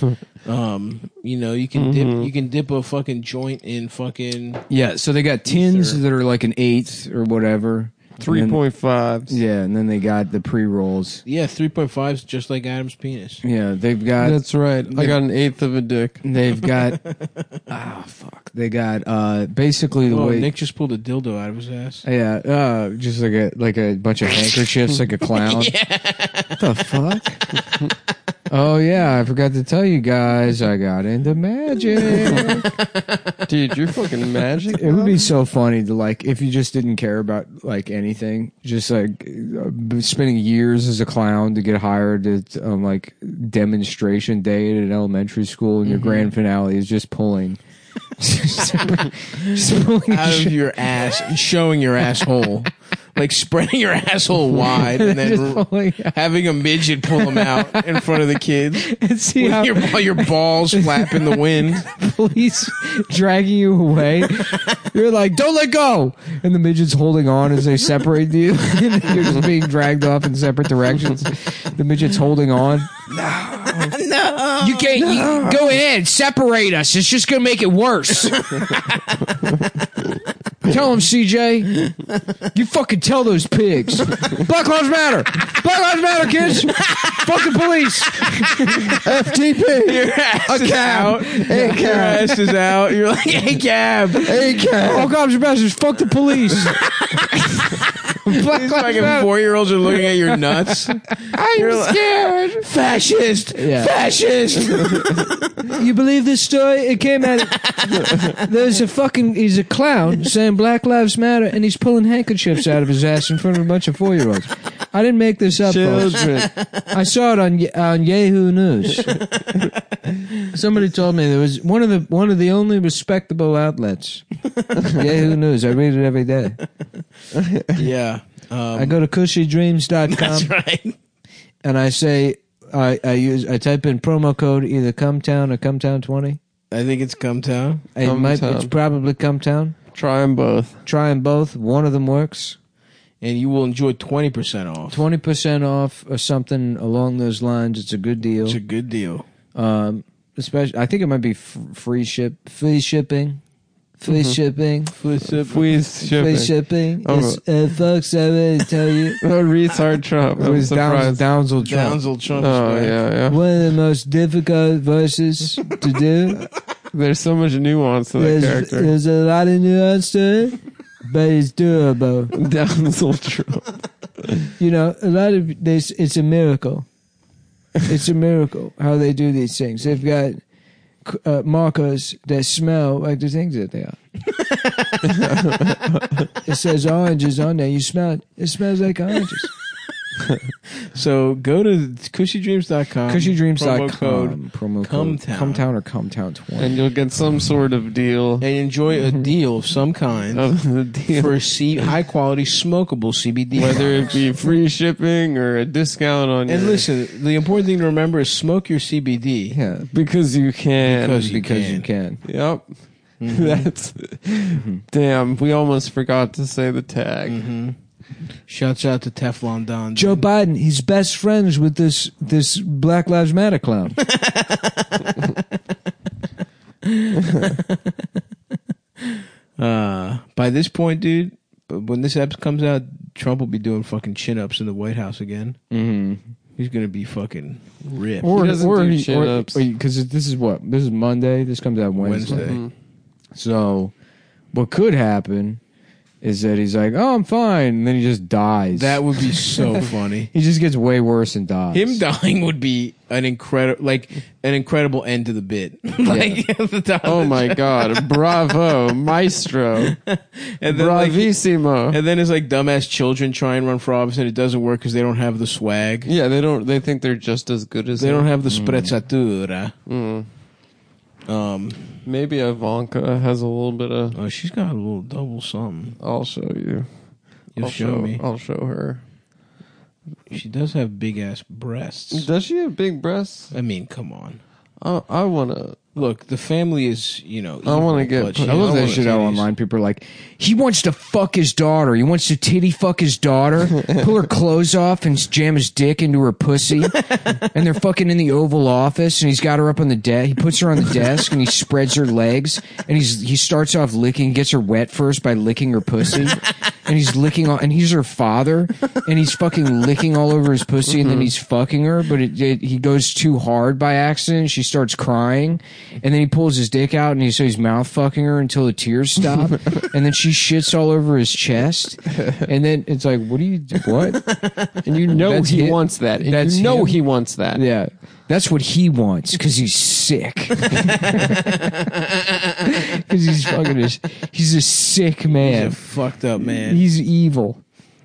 Speaker 1: Um, you know, you can dip you can dip a fucking joint in fucking
Speaker 2: Yeah, so they got tins
Speaker 1: Ether.
Speaker 2: that are like an eighth or whatever.
Speaker 3: Three
Speaker 2: And then-
Speaker 3: point fives.
Speaker 2: Yeah, and then they got the pre rolls.
Speaker 1: yeah three point fives, just like Adam's penis.
Speaker 2: Yeah, they've got.
Speaker 3: That's right. I got an eighth of a dick.
Speaker 2: They've got. Ah, fuck. They got uh basically the
Speaker 1: Oh,
Speaker 2: way.
Speaker 1: Nick just pulled a dildo out of his ass.
Speaker 2: Yeah, uh, just like a like a bunch of handkerchiefs, like a clown. What the fuck? Oh yeah, I forgot to tell you guys, I got into magic.
Speaker 3: Dude, you're fucking magic.
Speaker 2: It would be so funny to like if you just didn't care about like anything, just like uh, spending years as a clown to get hired at um, like demonstration day at an elementary school, and your grand finale is just pulling, just, just pulling
Speaker 1: Out
Speaker 2: shit.
Speaker 1: of your ass, and showing your asshole, like spreading your asshole wide, and then
Speaker 2: Just pulling out.
Speaker 1: having a midget pull them out in front of the kids.
Speaker 2: And see
Speaker 1: With
Speaker 2: how
Speaker 1: your, while your balls flap in the wind.
Speaker 2: police dragging you away. You're like, don't let go. And the midget's holding on as they separate you. And you're just being dragged off in separate directions. The midget's holding on.
Speaker 1: No.
Speaker 2: You can't, you, go ahead, separate us. It's just going to make it worse. Tell him, C J. You fucking tell those pigs. Black Lives Matter. Black Lives Matter, kids. Fucking police.
Speaker 3: F T P.
Speaker 1: Your ass
Speaker 3: A
Speaker 1: is
Speaker 3: cab.
Speaker 1: out.
Speaker 3: A
Speaker 1: Your
Speaker 3: cab.
Speaker 1: ass is out. You're like, hey, cab.
Speaker 3: A cab.
Speaker 2: All cops are bastards. Fuck the police. Black
Speaker 1: These
Speaker 2: Lives
Speaker 1: fucking
Speaker 2: Matter.
Speaker 1: four-year-olds are looking at your nuts.
Speaker 2: I'm
Speaker 1: You're like-
Speaker 2: scared.
Speaker 1: Fascist.
Speaker 2: Yeah.
Speaker 1: Fascist.
Speaker 2: You believe this story? It came out. There's a fucking. He's a clown saying Black Lives Matter, and he's pulling handkerchiefs out of his ass in front of a bunch of four-year-olds. I didn't make this up, folks.
Speaker 3: Children.
Speaker 2: I saw it on on Yahoo News. Somebody told me there was one of the one of the only respectable outlets. Yahoo News. I read it every day.
Speaker 1: Yeah. Um,
Speaker 2: I go to cushy dreams dot com
Speaker 1: that's right.
Speaker 2: and I say I, I use I type in promo code either Cumtown or Cumtown twenty.
Speaker 1: I think it's Cumtown.
Speaker 2: It might,
Speaker 3: Cumtown.
Speaker 2: it's probably Cumtown.
Speaker 3: Try them both.
Speaker 2: Try them both. One of them works.
Speaker 1: And you will enjoy twenty percent off.
Speaker 2: Twenty percent off or something along those lines. It's a good deal.
Speaker 1: It's a good deal.
Speaker 2: Um, especially, I think it might be f- free ship, free shipping, free shipping,
Speaker 3: Please
Speaker 2: free
Speaker 3: shipping.
Speaker 2: shipping.
Speaker 3: Oh.
Speaker 2: It's, uh, folks, I already tell you,
Speaker 3: Oh, retard Trump.
Speaker 2: it
Speaker 3: I'm
Speaker 2: was Downs,
Speaker 3: surprised.
Speaker 2: Downsel Trump.
Speaker 1: Downsel Trump.
Speaker 3: Oh, yeah, yeah.
Speaker 2: One of the most difficult voices to do.
Speaker 3: There's so much nuance to that
Speaker 2: There's,
Speaker 3: character.
Speaker 2: there's a lot of nuance to it, but it's doable.
Speaker 3: Downsel Trump.
Speaker 2: You know, a lot of this, it's a miracle. It's a miracle how they do these things. They've got uh, markers that smell like the things that they are. It says oranges on there. You smell it. It smells like oranges.
Speaker 1: So go to cushy dreams dot com.
Speaker 2: cushy dreams dot com.
Speaker 1: Promo code.
Speaker 2: Promo code.
Speaker 1: Cumtown.
Speaker 2: Cumtown or Cumtown twenty.
Speaker 3: And you'll get some sort of deal.
Speaker 1: And enjoy a deal of some kind
Speaker 3: Of the deal.
Speaker 1: for C- high quality smokable C B D.
Speaker 3: Whether it
Speaker 1: products.
Speaker 3: be free shipping or a discount on
Speaker 1: And
Speaker 3: your-
Speaker 1: listen, the important thing to remember is smoke your C B D.
Speaker 2: Yeah.
Speaker 3: because you can.
Speaker 1: Because you
Speaker 2: Because
Speaker 1: can.
Speaker 2: you can.
Speaker 3: Yep.
Speaker 1: Mm-hmm.
Speaker 3: That's damn. We almost forgot to say the tag.
Speaker 1: Mm-hmm. Shouts out to Teflon Don.
Speaker 2: Joe Biden, he's best friends with this this Black Lives Matter clown.
Speaker 1: Uh, by this point, dude, when this episode comes out, Trump will be doing fucking chin ups in the White House again.
Speaker 2: Mm-hmm.
Speaker 1: He's gonna be fucking ripped.
Speaker 2: Or
Speaker 3: He doesn't
Speaker 2: or
Speaker 3: do
Speaker 2: he- or-
Speaker 3: chin-ups.
Speaker 2: because this is what this is Monday. This comes out Wednesday.
Speaker 1: Wednesday.
Speaker 3: Mhm.
Speaker 2: So, what could happen is that he's like, "Oh, I'm fine," and then he just dies.
Speaker 1: That would be so funny.
Speaker 2: he just gets way worse and dies.
Speaker 1: Him dying would be an incredible, like an incredible end to the bit. like, the time
Speaker 3: Oh
Speaker 1: that-
Speaker 3: my god! Bravo, maestro,
Speaker 1: and then like,
Speaker 3: bravissimo.
Speaker 1: and then his like dumbass children try and run for office, and it doesn't work because they don't have the swag.
Speaker 3: Yeah, they don't. They think they're just as good as
Speaker 1: They
Speaker 3: him.
Speaker 1: don't have the sprezzatura.
Speaker 3: Mm.
Speaker 1: Um,
Speaker 3: Maybe Ivanka has a little bit of.
Speaker 1: oh, she's got a little double something.
Speaker 3: I'll show you.
Speaker 1: You'll
Speaker 3: I'll
Speaker 1: show me.
Speaker 3: I'll show her.
Speaker 1: She does have big ass breasts.
Speaker 3: Does she have big breasts?
Speaker 1: I mean, come on.
Speaker 3: I, I want to.
Speaker 1: Look, the family is, you know.
Speaker 3: I wanna
Speaker 1: evil,
Speaker 3: get
Speaker 1: but
Speaker 3: put-
Speaker 1: she-
Speaker 2: I love
Speaker 1: don't
Speaker 2: that
Speaker 1: wanna
Speaker 2: shit out
Speaker 1: titties.
Speaker 2: online. People are like, he wants to fuck his daughter. He wants to titty fuck his daughter, pull her clothes off and jam his dick into her pussy. And they're fucking in the Oval Office and he's got her up on the desk. He puts her on the desk and he spreads her legs and he's he starts off licking, gets her wet first by licking her pussy. And he's licking all, and he's her father and he's fucking licking all over his pussy and then he's fucking her, but it, it, he goes too hard by accident. She starts crying and then he pulls his dick out and he so he's mouth fucking her until the tears stop and then she shits all over his chest and then it's like, what do you what?
Speaker 3: And you know
Speaker 2: That's
Speaker 3: he
Speaker 2: it.
Speaker 3: wants that. And
Speaker 2: That's
Speaker 3: you know
Speaker 2: him.
Speaker 3: he wants that.
Speaker 2: Yeah, that's what he wants because he's sick. Because he's fucking a, he's a sick
Speaker 1: He's
Speaker 2: man.
Speaker 1: a fucked up man.
Speaker 2: He's evil.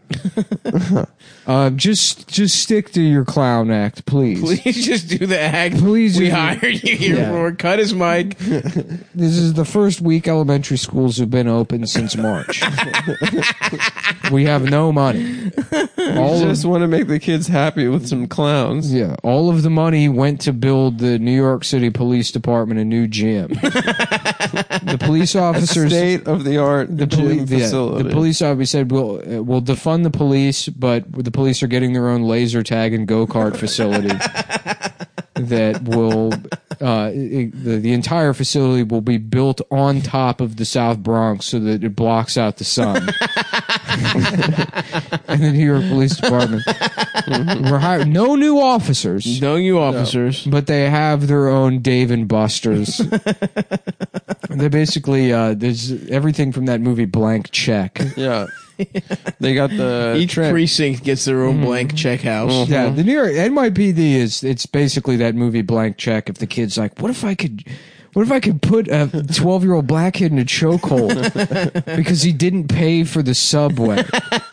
Speaker 2: uh, just just stick to your clown act, please.
Speaker 1: Please just do the act.
Speaker 2: Please
Speaker 1: we
Speaker 2: just-
Speaker 1: hired you here
Speaker 2: Yeah.
Speaker 1: for. Cut his mic.
Speaker 2: This is the first week elementary schools have been open since March. We have no money. All of,
Speaker 3: Just want to make the kids happy with some clowns.
Speaker 2: yeah, all of the money went to build the New York City Police Department a new gym. The police officers,
Speaker 3: State of the art
Speaker 2: the,
Speaker 3: gym
Speaker 2: poli- yeah,
Speaker 3: facility.
Speaker 2: the police officer said, "We'll uh, we'll defund the police, but the police are getting their own laser tag and go kart facility that will uh, it- the the entire facility will be built on top of the South Bronx so that it blocks out the sun." And the New York Police Department, we're hiring no new officers.
Speaker 1: No, you officers.
Speaker 2: But they have their own Dave and Buster's. They basically uh, there's everything from that movie Blank Check.
Speaker 3: Yeah. They got the
Speaker 1: Each
Speaker 3: tra-
Speaker 1: precinct gets their own blank check house.
Speaker 2: Yeah, the New York N Y P D is it's basically that movie Blank Check. If the kid's like, what if I could, what if I could put a twelve year old black kid in a chokehold because he didn't pay for the subway?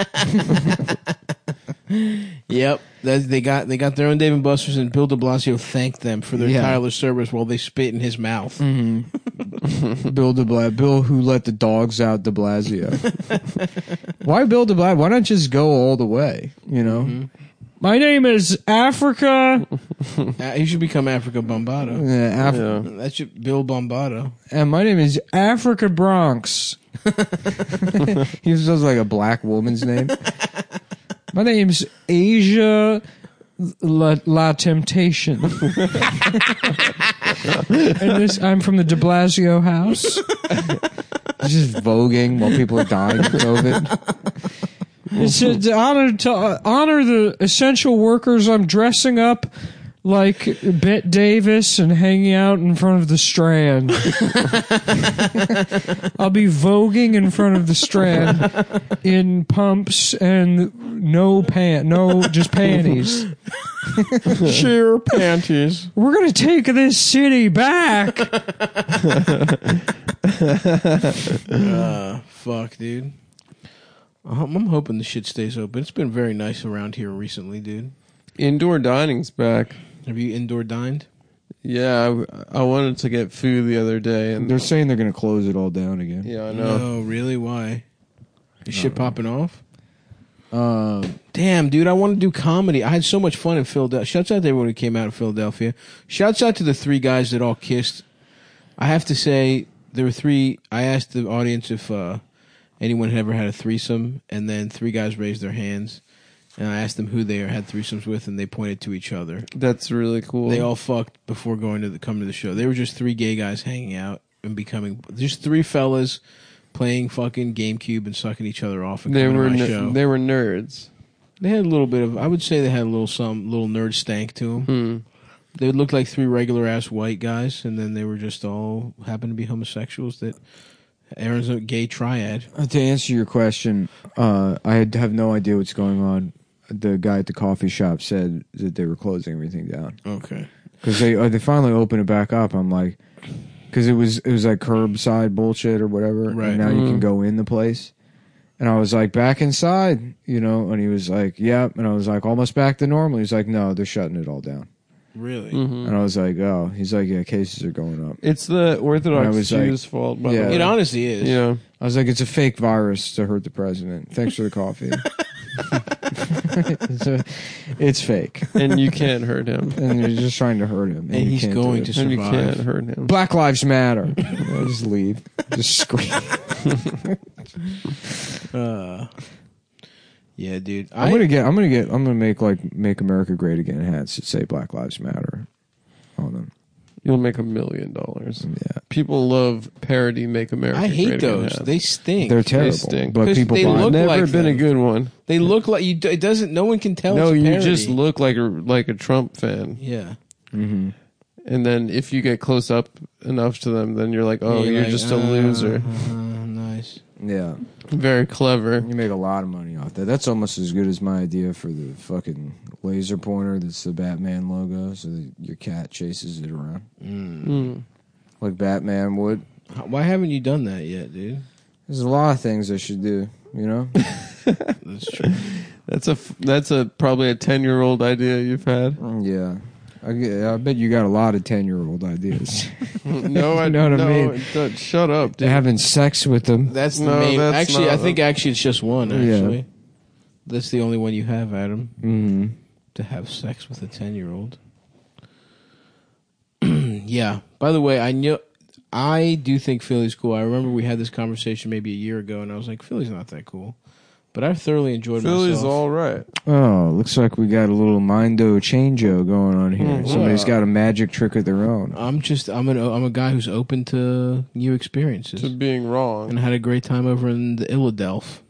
Speaker 1: Yep, that, they got they got their own Dave and Buster's, and Bill De Blasio thanked them for their
Speaker 2: Yeah.
Speaker 1: tireless service while they spit in his mouth.
Speaker 2: Bill De Blasio, Bill who let the dogs out De Blasio. Why Bill De Blasio? Why not just go all the way? You know. My name is Africa.
Speaker 1: Uh, he should become Africa Bombado.
Speaker 2: Yeah, Af-
Speaker 3: Yeah.
Speaker 1: That should Bill Bombado.
Speaker 2: And my name is Africa Bronx. He sounds like a black woman's name. My name's Asia La, La Temptation. And this, I'm from the De Blasio house. Just voguing while people are dying of COVID. It's a, to honor to uh, honor the essential workers. I'm dressing up like Bette Davis and hanging out in front of the Strand. I'll be voguing in front of the Strand in pumps and no pant, no just panties.
Speaker 3: sheer panties.
Speaker 2: We're gonna take this city back.
Speaker 1: Uh, fuck, dude. I'm, I'm hoping the shit stays open. It's been very nice around here recently, dude.
Speaker 3: Indoor dining's back.
Speaker 1: Have you indoor dined?
Speaker 3: Yeah, I, I wanted to get food the other day, and
Speaker 2: They're saying they're gonna close it all down again.
Speaker 3: yeah, I know.
Speaker 1: No, really? Why? Is shit popping off?
Speaker 2: Um,
Speaker 1: Damn, dude, I want to do comedy. I had so much fun in Philadelphia. Shouts out to everyone who came out of Philadelphia. Shouts out to the three guys that all kissed. I have to say, there were three. I asked the audience if uh, anyone had ever had a threesome, and then three guys raised their hands. And I asked them who they had threesomes with, and they pointed to each other.
Speaker 3: That's really cool.
Speaker 1: They all fucked before going to the coming to the show. They were just three gay guys hanging out and becoming just three fellas playing fucking GameCube and sucking each other off. And
Speaker 3: they
Speaker 1: coming
Speaker 3: were
Speaker 1: to my
Speaker 3: ner-
Speaker 1: show.
Speaker 3: they were nerds.
Speaker 1: They had a little bit of. I would say they had a little some little nerd stank to them.
Speaker 3: Hmm.
Speaker 1: They looked like three regular ass white guys, and then they were just all happened to be homosexuals. That Aaron's a gay triad.
Speaker 2: Uh, to answer your question, uh, I had- have no idea what's going on. The guy at the coffee shop said that they were closing everything down
Speaker 1: Okay.
Speaker 2: because they uh, they finally opened it back up. I'm like, because it was it was like curbside bullshit or whatever.
Speaker 1: Right.
Speaker 2: And now you can
Speaker 3: Mhm.
Speaker 2: go in the place, and I was like, back inside, you know. And he was like, yep. And I was like, almost back to normal. He's like, no, they're shutting it all down.
Speaker 1: Really?
Speaker 3: Mhm.
Speaker 2: And I was like, oh. He's like, yeah, cases are going up.
Speaker 3: It's the
Speaker 2: I
Speaker 3: Orthodox
Speaker 2: was like-
Speaker 3: Jews' fault. By
Speaker 2: Yeah.
Speaker 3: the way.
Speaker 1: It honestly is.
Speaker 3: Yeah.
Speaker 2: I was like, it's a fake virus to hurt the president. Thanks for the coffee. it's, a, it's fake,
Speaker 3: and you can't hurt him.
Speaker 2: and you're just trying to hurt him, and,
Speaker 1: And
Speaker 2: you
Speaker 1: he's
Speaker 2: can't do
Speaker 1: going
Speaker 2: it.
Speaker 1: to
Speaker 3: And you can't
Speaker 1: survive.
Speaker 3: hurt him.
Speaker 2: Black Lives Matter. I just leave. Just scream.
Speaker 1: Uh, yeah, dude.
Speaker 2: I'm
Speaker 1: I,
Speaker 2: gonna get. I'm gonna get. I'm gonna make like "Make America Great Again" hats that say Black Lives Matter on them.
Speaker 3: You'll make a million dollars.
Speaker 2: Yeah,
Speaker 3: People love parody "Make America
Speaker 1: I
Speaker 3: Great
Speaker 1: hate
Speaker 3: Again"
Speaker 1: those.
Speaker 3: hats.
Speaker 1: They stink.
Speaker 2: they're terrible,
Speaker 3: stink.
Speaker 2: but
Speaker 1: 'Cause
Speaker 2: people
Speaker 1: they
Speaker 2: buy
Speaker 1: look
Speaker 2: them.
Speaker 3: Never
Speaker 1: like
Speaker 3: been
Speaker 1: them.
Speaker 3: a good one.
Speaker 1: They look like you. It doesn't. No one can tell.
Speaker 3: No,
Speaker 1: it's a
Speaker 3: you
Speaker 1: parody.
Speaker 3: just look like a like a Trump fan,
Speaker 1: Yeah.
Speaker 2: Mm-hmm.
Speaker 3: and then if you get close up enough to them, then you're like, oh,
Speaker 1: Yeah,
Speaker 3: you're
Speaker 1: like,
Speaker 3: just a
Speaker 1: uh,
Speaker 3: loser.
Speaker 1: uh, nice.
Speaker 2: Yeah,
Speaker 3: Very clever.
Speaker 2: you make a lot of money off that. That's almost as good as my idea for the fucking laser pointer. That's the Batman logo, so that your cat chases it around
Speaker 3: Mm.
Speaker 2: like Batman would.
Speaker 1: Why haven't you done that yet, dude?
Speaker 2: There's a lot of things I should do. You know.
Speaker 1: That's true.
Speaker 3: That's a f- that's a probably a ten year old idea you've had.
Speaker 2: Mm, yeah. I, get- I bet you got a lot of ten-year-old ideas.
Speaker 3: No, I
Speaker 2: You know what I
Speaker 3: no,
Speaker 2: mean?
Speaker 3: don't- shut up, dude.
Speaker 2: Having sex with them.
Speaker 1: That's the
Speaker 3: No,
Speaker 1: main.
Speaker 3: that's
Speaker 1: Actually,
Speaker 3: not
Speaker 1: I think
Speaker 3: a-
Speaker 1: actually it's just one.
Speaker 2: Yeah.
Speaker 1: Actually, that's the only one you have, Adam,
Speaker 2: Mm-hmm.
Speaker 1: to have sex with a ten-year-old. Yeah. By the way, I knew. I do think Philly's cool. I remember we had this conversation maybe a year ago, and I was like, Philly's not that cool. But I thoroughly enjoyed
Speaker 3: Philly's
Speaker 1: myself.
Speaker 3: all right.
Speaker 2: Oh, looks like we got a little Mindo Changeo going on here.
Speaker 3: Mhm.
Speaker 2: Somebody's got a magic trick of their own.
Speaker 1: I'm just. I'm an. I'm a guy who's open to new experiences,
Speaker 3: To being wrong.
Speaker 1: and had a great time over in the Illadelph.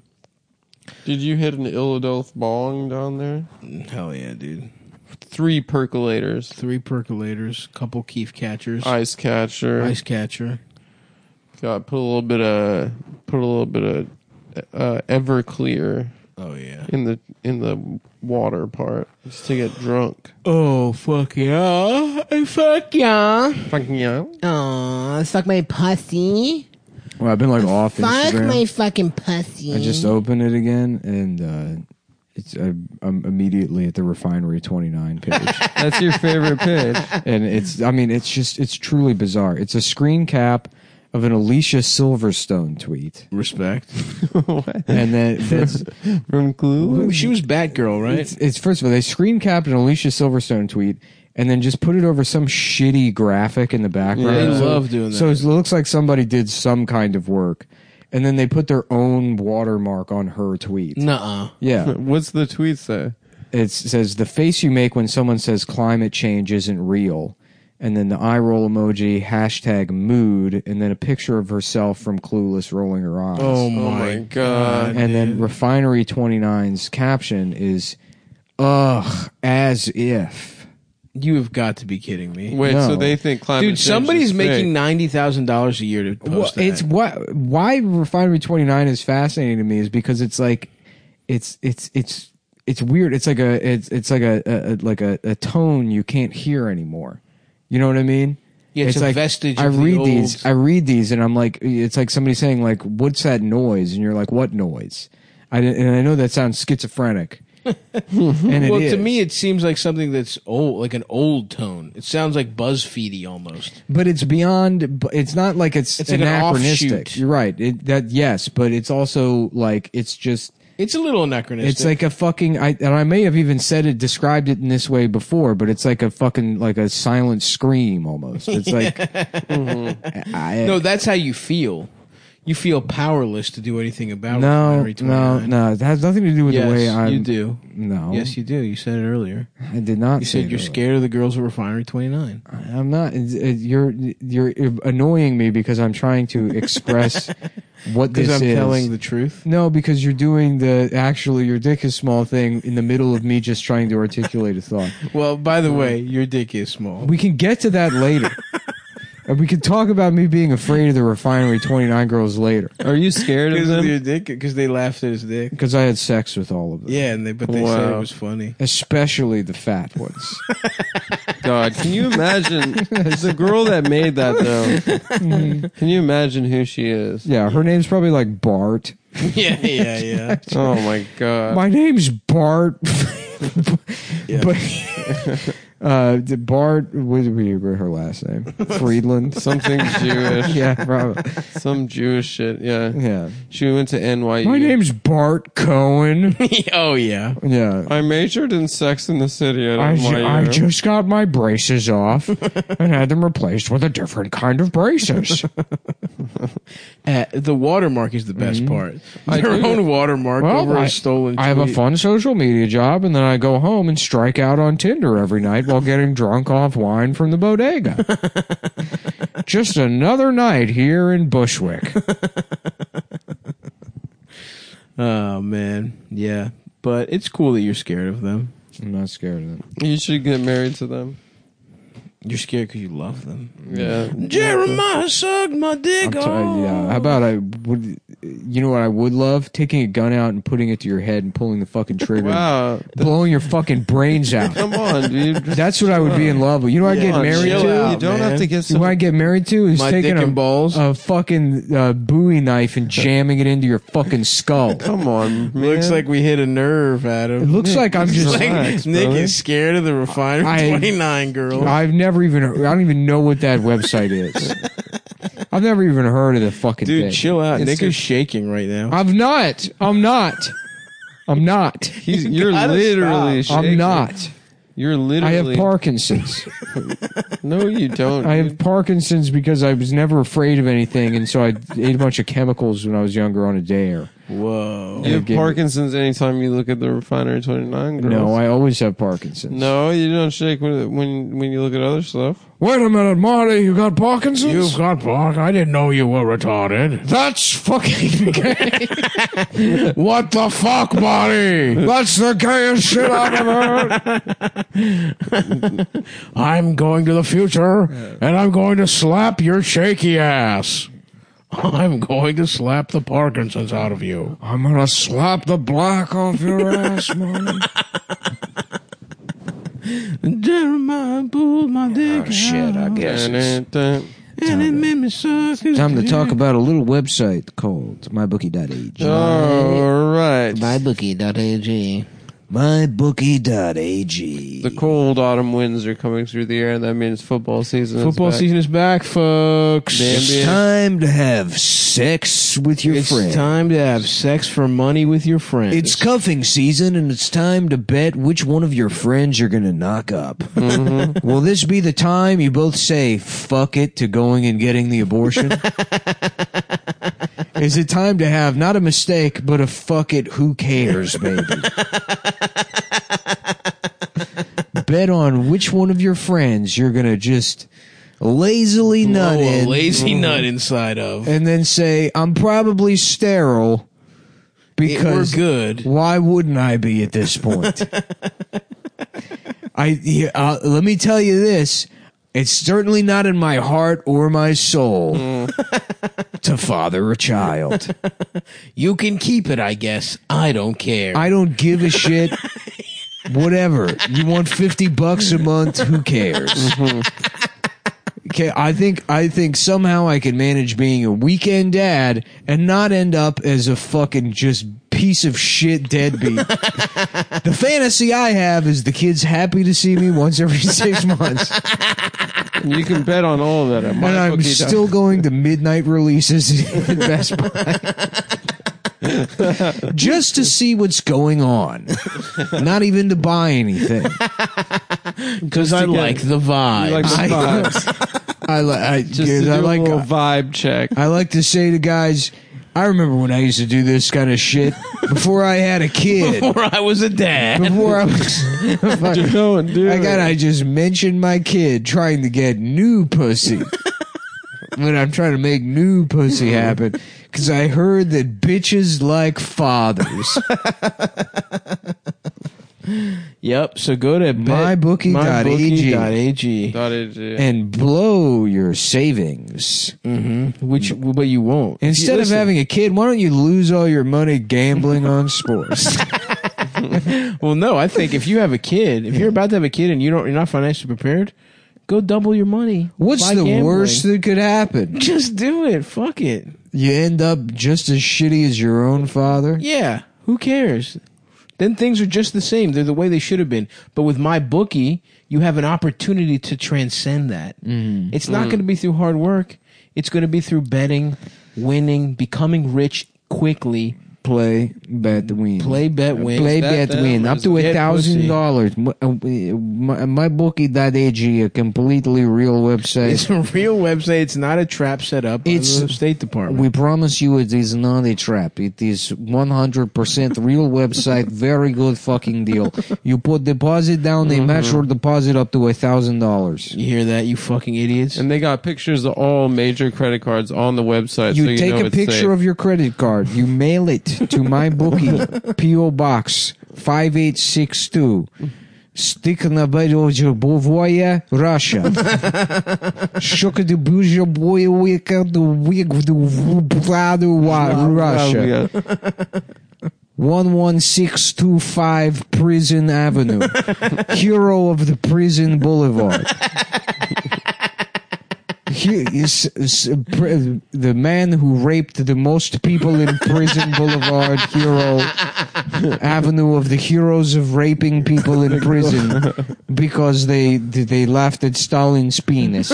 Speaker 3: Did you hit an Illadelph bong down there?
Speaker 1: Hell yeah, dude!
Speaker 3: Three percolators,
Speaker 1: Three percolators, couple keef catchers,
Speaker 3: ice catcher.
Speaker 1: ice catcher.
Speaker 3: Got put a little bit of put a little bit of uh, Everclear
Speaker 1: Oh yeah.
Speaker 3: in the in the water part just to get drunk.
Speaker 1: Oh fuck yeah! Fuck yeah!
Speaker 3: Fucking yeah.
Speaker 4: Aw, suck my pussy.
Speaker 2: Well, I've been like off
Speaker 4: Fuck
Speaker 2: Instagram.
Speaker 4: my fucking pussy.
Speaker 2: I just opened it again, and uh, it's I, I'm immediately at the Refinery twenty-nine page,
Speaker 3: That's your favorite page.
Speaker 2: and it's I mean it's just it's truly bizarre. It's a screen cap of an Alicia Silverstone tweet,
Speaker 1: Respect.
Speaker 2: and then that's
Speaker 3: From Clue.
Speaker 1: She was Batgirl, right?
Speaker 2: It's, it's first of all, they screen capped an Alicia Silverstone tweet and then just put it over some shitty graphic in the background.
Speaker 1: They
Speaker 3: Yeah.
Speaker 2: So-
Speaker 1: love doing that.
Speaker 2: So it looks like somebody did some kind of work, and then they put their own watermark on her tweet.
Speaker 1: Nuh-uh.
Speaker 2: Yeah,
Speaker 3: What's the tweet say?
Speaker 2: it says the face you make when someone says climate change isn't real, and then the eye roll emoji, hashtag mood, and then a picture of herself from Clueless rolling her eyes.
Speaker 1: Oh my,
Speaker 3: my
Speaker 1: god!
Speaker 3: God.
Speaker 2: And then
Speaker 1: dude.
Speaker 2: Refinery twenty-nine's caption is, ugh, as if.
Speaker 1: You have got to be kidding me,
Speaker 3: Wait,
Speaker 2: No.
Speaker 3: so they think climate
Speaker 1: dude.
Speaker 3: change
Speaker 1: Somebody's
Speaker 3: is
Speaker 1: making
Speaker 3: fake.
Speaker 1: ninety thousand dollars a year to
Speaker 2: Well,
Speaker 1: post that.
Speaker 2: it's what why Refinery twenty-nine is fascinating to me is because it's like it's it's it's it's weird. It's like a it's it's like a, a, a like a, a tone you can't hear anymore. You know what I mean?
Speaker 1: Yeah, it's a
Speaker 2: like
Speaker 1: vestige
Speaker 2: I
Speaker 1: of the
Speaker 2: read
Speaker 1: old-
Speaker 2: these. I read these, and I'm like, it's like somebody saying like, "What's that noise?" And you're like, "What noise?" I didn't- and I know that sounds schizophrenic. and it
Speaker 1: well,
Speaker 2: is.
Speaker 1: to me, it seems like something that's old, like an old tone. It sounds like BuzzFeedy almost.
Speaker 2: But it's beyond. It's not like it's,
Speaker 1: It's like an
Speaker 2: anachronistic.
Speaker 1: offshoot.
Speaker 2: You're right. It, that yes, but it's also like it's just.
Speaker 1: It's a little anachronistic.
Speaker 2: It's like a fucking. I and I may have even said it, described it in this way before, but it's like a fucking like a silent scream almost. It's like. I,
Speaker 1: no, that's how you feel. You feel powerless to do anything about
Speaker 2: no,
Speaker 1: Refinery
Speaker 2: no,
Speaker 1: twenty-nine.
Speaker 2: no. It has nothing to do with
Speaker 1: Yes,
Speaker 2: the way I'm.
Speaker 1: you do.
Speaker 2: No.
Speaker 1: Yes, you do. You said it earlier.
Speaker 2: I did not.
Speaker 1: You
Speaker 2: say
Speaker 1: said you're
Speaker 2: that.
Speaker 1: scared of the girls at Refinery twenty-nine.
Speaker 2: I'm not. it- it- You're you're annoying me because I'm trying to express what this
Speaker 1: Because I'm
Speaker 2: is.
Speaker 1: telling the truth.
Speaker 2: No, because you're doing the actually your dick is small thing in the middle of me just trying to articulate a thought.
Speaker 1: Well, by the way, your dick is small.
Speaker 2: We can get to that later. And we can talk about me being afraid of the Refinery twenty-nine girls later
Speaker 3: Are you scared of
Speaker 1: Because of
Speaker 3: them?
Speaker 1: your dick? Because they laughed at his dick.
Speaker 2: because I had sex with all of them.
Speaker 1: Yeah, and they but they said it
Speaker 3: Wow.
Speaker 1: was funny.
Speaker 2: Especially the fat ones.
Speaker 3: God, can you imagine the girl that made that though? Can you imagine who she is?
Speaker 2: Yeah, her name's probably like Bart.
Speaker 1: yeah, yeah, yeah.
Speaker 3: Oh my God.
Speaker 2: My name's Bart.
Speaker 1: Yeah.
Speaker 2: But Uh, the Bart, what did we read her last name? Friedland.
Speaker 3: Something Jewish.
Speaker 2: Yeah, probably.
Speaker 3: Some Jewish shit. Yeah.
Speaker 2: Yeah.
Speaker 3: She went to N Y U.
Speaker 2: My name's Bart Cohen.
Speaker 1: Oh yeah.
Speaker 2: Yeah.
Speaker 3: I majored in Sex in the City at
Speaker 2: I,
Speaker 3: N
Speaker 2: ju-
Speaker 3: Y U.
Speaker 2: I just got my braces off and had them replaced with a different kind of braces.
Speaker 1: Uh, the watermark is the best part.
Speaker 3: I
Speaker 1: Their
Speaker 3: do.
Speaker 1: own watermark
Speaker 2: Well,
Speaker 1: over
Speaker 2: I,
Speaker 1: a stolen
Speaker 2: I have a
Speaker 1: tweet.
Speaker 2: fun social media job, and then I go home and strike out on Tinder every night while getting drunk off wine from the bodega. Just another night here in Bushwick.
Speaker 1: Oh man, yeah. But it's cool that you're scared of them.
Speaker 2: I'm not scared of them.
Speaker 3: You should get married to them.
Speaker 1: You're scared because you love them.
Speaker 3: Yeah.
Speaker 1: Jeremiah sucked my dick
Speaker 2: I'm sorry, yeah. How about I would? You know what I would love? Taking a gun out and putting it to your head and pulling the fucking trigger,
Speaker 3: Wow.
Speaker 2: blowing your fucking brains out.
Speaker 3: Come on, dude.
Speaker 2: That's what I would be in love with. You know what I get
Speaker 1: Come on,
Speaker 2: married
Speaker 1: chill
Speaker 2: to?
Speaker 1: out.
Speaker 3: You don't
Speaker 1: man.
Speaker 3: have to get
Speaker 2: You know
Speaker 3: some.
Speaker 2: what I get married to is
Speaker 1: My
Speaker 2: taking
Speaker 1: dick
Speaker 2: a,
Speaker 1: and balls.
Speaker 2: a fucking uh, Bowie knife and jamming it into your fucking skull.
Speaker 3: Come on, man.
Speaker 1: Looks like we hit a nerve, Adam.
Speaker 2: It looks like I'm just.
Speaker 1: like
Speaker 3: Relax,
Speaker 1: Nick
Speaker 3: brother.
Speaker 1: is scared of the Refinery
Speaker 2: I-
Speaker 1: twenty-nine girl.
Speaker 2: I've never even. I don't even know what that website is. I've never even heard of the fucking
Speaker 1: Dude,
Speaker 2: thing.
Speaker 1: chill out.
Speaker 3: It's
Speaker 1: Nick
Speaker 3: just-
Speaker 1: is shaking right now.
Speaker 2: I'm not. I'm not. I'm not.
Speaker 3: He's, you're
Speaker 1: gotta
Speaker 3: literally
Speaker 1: stop.
Speaker 3: shaking.
Speaker 2: I'm not.
Speaker 3: You're
Speaker 2: I
Speaker 3: literally.
Speaker 2: have Parkinson's.
Speaker 3: No, you don't.
Speaker 2: I have Parkinson's because I was never afraid of anything, and so I ate a bunch of chemicals when I was younger on a dare.
Speaker 1: Whoa.
Speaker 3: You have
Speaker 2: Give-
Speaker 3: Parkinson's anytime you look at the Refinery twenty-nine girls.
Speaker 2: No, I always have Parkinson's.
Speaker 3: No, you don't shake when when when you look at other stuff.
Speaker 2: Wait a minute, Marty, you got Parkinson's?
Speaker 1: You've got Park. I didn't know you were retarded.
Speaker 2: That's fucking gay.
Speaker 1: What the fuck, Marty?
Speaker 2: That's the gayest shit I've ever heard.
Speaker 1: I'm going to the future, and I'm going to slap your shaky ass. I'm going to slap the Parkinson's out of you.
Speaker 2: I'm gonna slap the black off your ass, Marty.
Speaker 1: Jeremiah pulled my dick
Speaker 2: Oh, shit, I
Speaker 1: out,
Speaker 2: guess it's
Speaker 3: Dun,
Speaker 1: and it made me suck his
Speaker 2: time to
Speaker 1: dick.
Speaker 2: talk about a little website called my bookie dot a g.
Speaker 3: dun. All right.
Speaker 4: MyBookie dot A G.
Speaker 2: my bookie dot a g.
Speaker 3: The cold autumn winds are coming through the air, and that means football season.
Speaker 1: Football
Speaker 3: is back.
Speaker 1: season is back, folks.
Speaker 3: The N B A.
Speaker 2: It's time to have sex with your
Speaker 1: It's
Speaker 2: friends.
Speaker 1: time to have sex for money with your friends.
Speaker 2: It's cuffing season, and it's time to bet which one of your friends you're going to knock up.
Speaker 3: Mm-hmm.
Speaker 2: Will this be the time you both say fuck it to going and getting the abortion? Is it time to have not a mistake, but a fuck it, who cares, baby? Bet on which one of your friends you're going to just lazily nut
Speaker 1: Blow a
Speaker 2: in.
Speaker 1: lazy nut inside of.
Speaker 2: And then say, I'm probably sterile because
Speaker 1: We're good.
Speaker 2: why wouldn't I be at this point? I yeah, uh, let me tell you this. It's certainly not in my heart or my soul to father a child.
Speaker 1: You can keep it, I guess. I don't care.
Speaker 2: I don't give a shit. Whatever. You want fifty bucks a month? Who cares? Okay, I think I think somehow I can manage being a weekend dad and not end up as a fucking just piece of shit deadbeat. The fantasy I have is the kid's happy to see me once every six months,
Speaker 3: You can bet on all of that. At
Speaker 2: and I'm
Speaker 3: MyBookie dot-
Speaker 2: still going to midnight releases at Best Buy. Just to see what's going on. Not even to buy anything.
Speaker 1: Because I
Speaker 3: to get-
Speaker 1: like the vibe.
Speaker 3: You like the
Speaker 2: I-
Speaker 3: vibes.
Speaker 2: I, li- I,
Speaker 3: Just to
Speaker 2: because
Speaker 3: do
Speaker 2: I
Speaker 3: a
Speaker 2: like
Speaker 3: little vibe check.
Speaker 2: I like to say to guys, I remember when I used to do this kind of shit before I had a kid.
Speaker 1: Before I was a dad.
Speaker 2: Before I was,
Speaker 3: Don't do
Speaker 2: I
Speaker 3: it.
Speaker 2: got. I just mentioned my kid trying to get new pussy. When I'm trying to make new pussy happen, because I heard that bitches like fathers.
Speaker 1: Yep. So go to
Speaker 2: my bookie dot a g
Speaker 1: dot a g.
Speaker 3: Dot A G.
Speaker 2: and blow your savings.
Speaker 1: Mm-hmm. Which, but you won't.
Speaker 2: Instead of
Speaker 1: Listen,
Speaker 2: having a kid, why don't you lose all your money gambling on sports?
Speaker 1: well, no. I think if you have a kid, if you're about to have a kid and you don't, you're not financially prepared, go double your money.
Speaker 2: What's
Speaker 1: by
Speaker 2: the
Speaker 1: gambling.
Speaker 2: worst that could happen?
Speaker 1: Just do it. Fuck it.
Speaker 2: You end up just as shitty as your own father?
Speaker 1: Yeah. Who cares? then things are just the same. They're the way they should have been. But with MyBookie, you have an opportunity to transcend that. Mm. It's not mm. going to be through hard work. It's going to be through betting, winning, becoming rich quickly.
Speaker 2: Play, bet, win.
Speaker 1: Play, bet, win.
Speaker 2: Play, bet, win. Up to a thousand dollars. MyBookie dot A G, a completely real website.
Speaker 1: It's a real website. It's not a trap set up by
Speaker 2: it's,
Speaker 1: the State Department.
Speaker 2: We promise you it is not a trap. It is one hundred percent real website. Very good fucking deal. You put deposit down, they mm-hmm. match your deposit up to a thousand dollars.
Speaker 1: You hear that, you fucking idiots?
Speaker 3: And they got pictures of all major credit cards on the website.
Speaker 2: You
Speaker 3: so you
Speaker 2: take
Speaker 3: know
Speaker 2: a picture
Speaker 3: safe.
Speaker 2: of your credit card. You mail it to MyBookie, P O Box five eight six two, Stiknabedovoye, Russia. Russia. one one six two five Prison Avenue. Hero of the Prison Boulevard. He is, is uh, pr- the man who raped the most people in Prison Boulevard, Hero Avenue of the heroes of raping people in prison because they they laughed at Stalin's penis.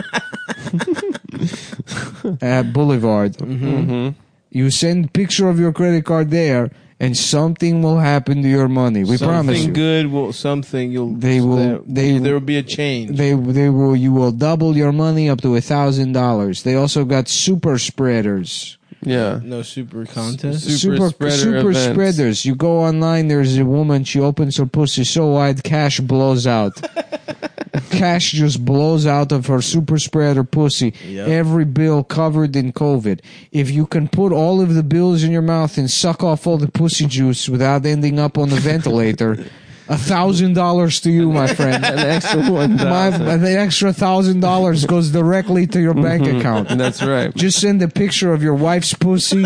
Speaker 2: uh, Boulevard.
Speaker 1: Mm-hmm. Mm-hmm.
Speaker 2: You send picture of your credit card there, and something will happen to your money. We
Speaker 1: something
Speaker 2: promise you.
Speaker 1: Something good will. Something you'll.
Speaker 2: They will.
Speaker 1: There,
Speaker 2: they
Speaker 1: there will be a change.
Speaker 2: They they will. You will double your money up to a thousand dollars. They also got super spreaders.
Speaker 3: Yeah.
Speaker 1: No super contest.
Speaker 3: Super,
Speaker 2: super
Speaker 3: spreader
Speaker 2: super
Speaker 3: events.
Speaker 2: spreaders. You go online. There's a woman. She opens her pussy so wide, cash blows out. Cash just blows out of her super spreader pussy.
Speaker 1: Yep.
Speaker 2: Every bill covered in COVID. If you can put all of the bills in your mouth and suck off all the pussy juice without ending up on the ventilator, a thousand dollars to you, my friend.
Speaker 3: An extra one thousand.
Speaker 2: My, the extra thousand dollars goes directly to your bank account.
Speaker 3: That's right.
Speaker 2: Just send a picture of your wife's pussy.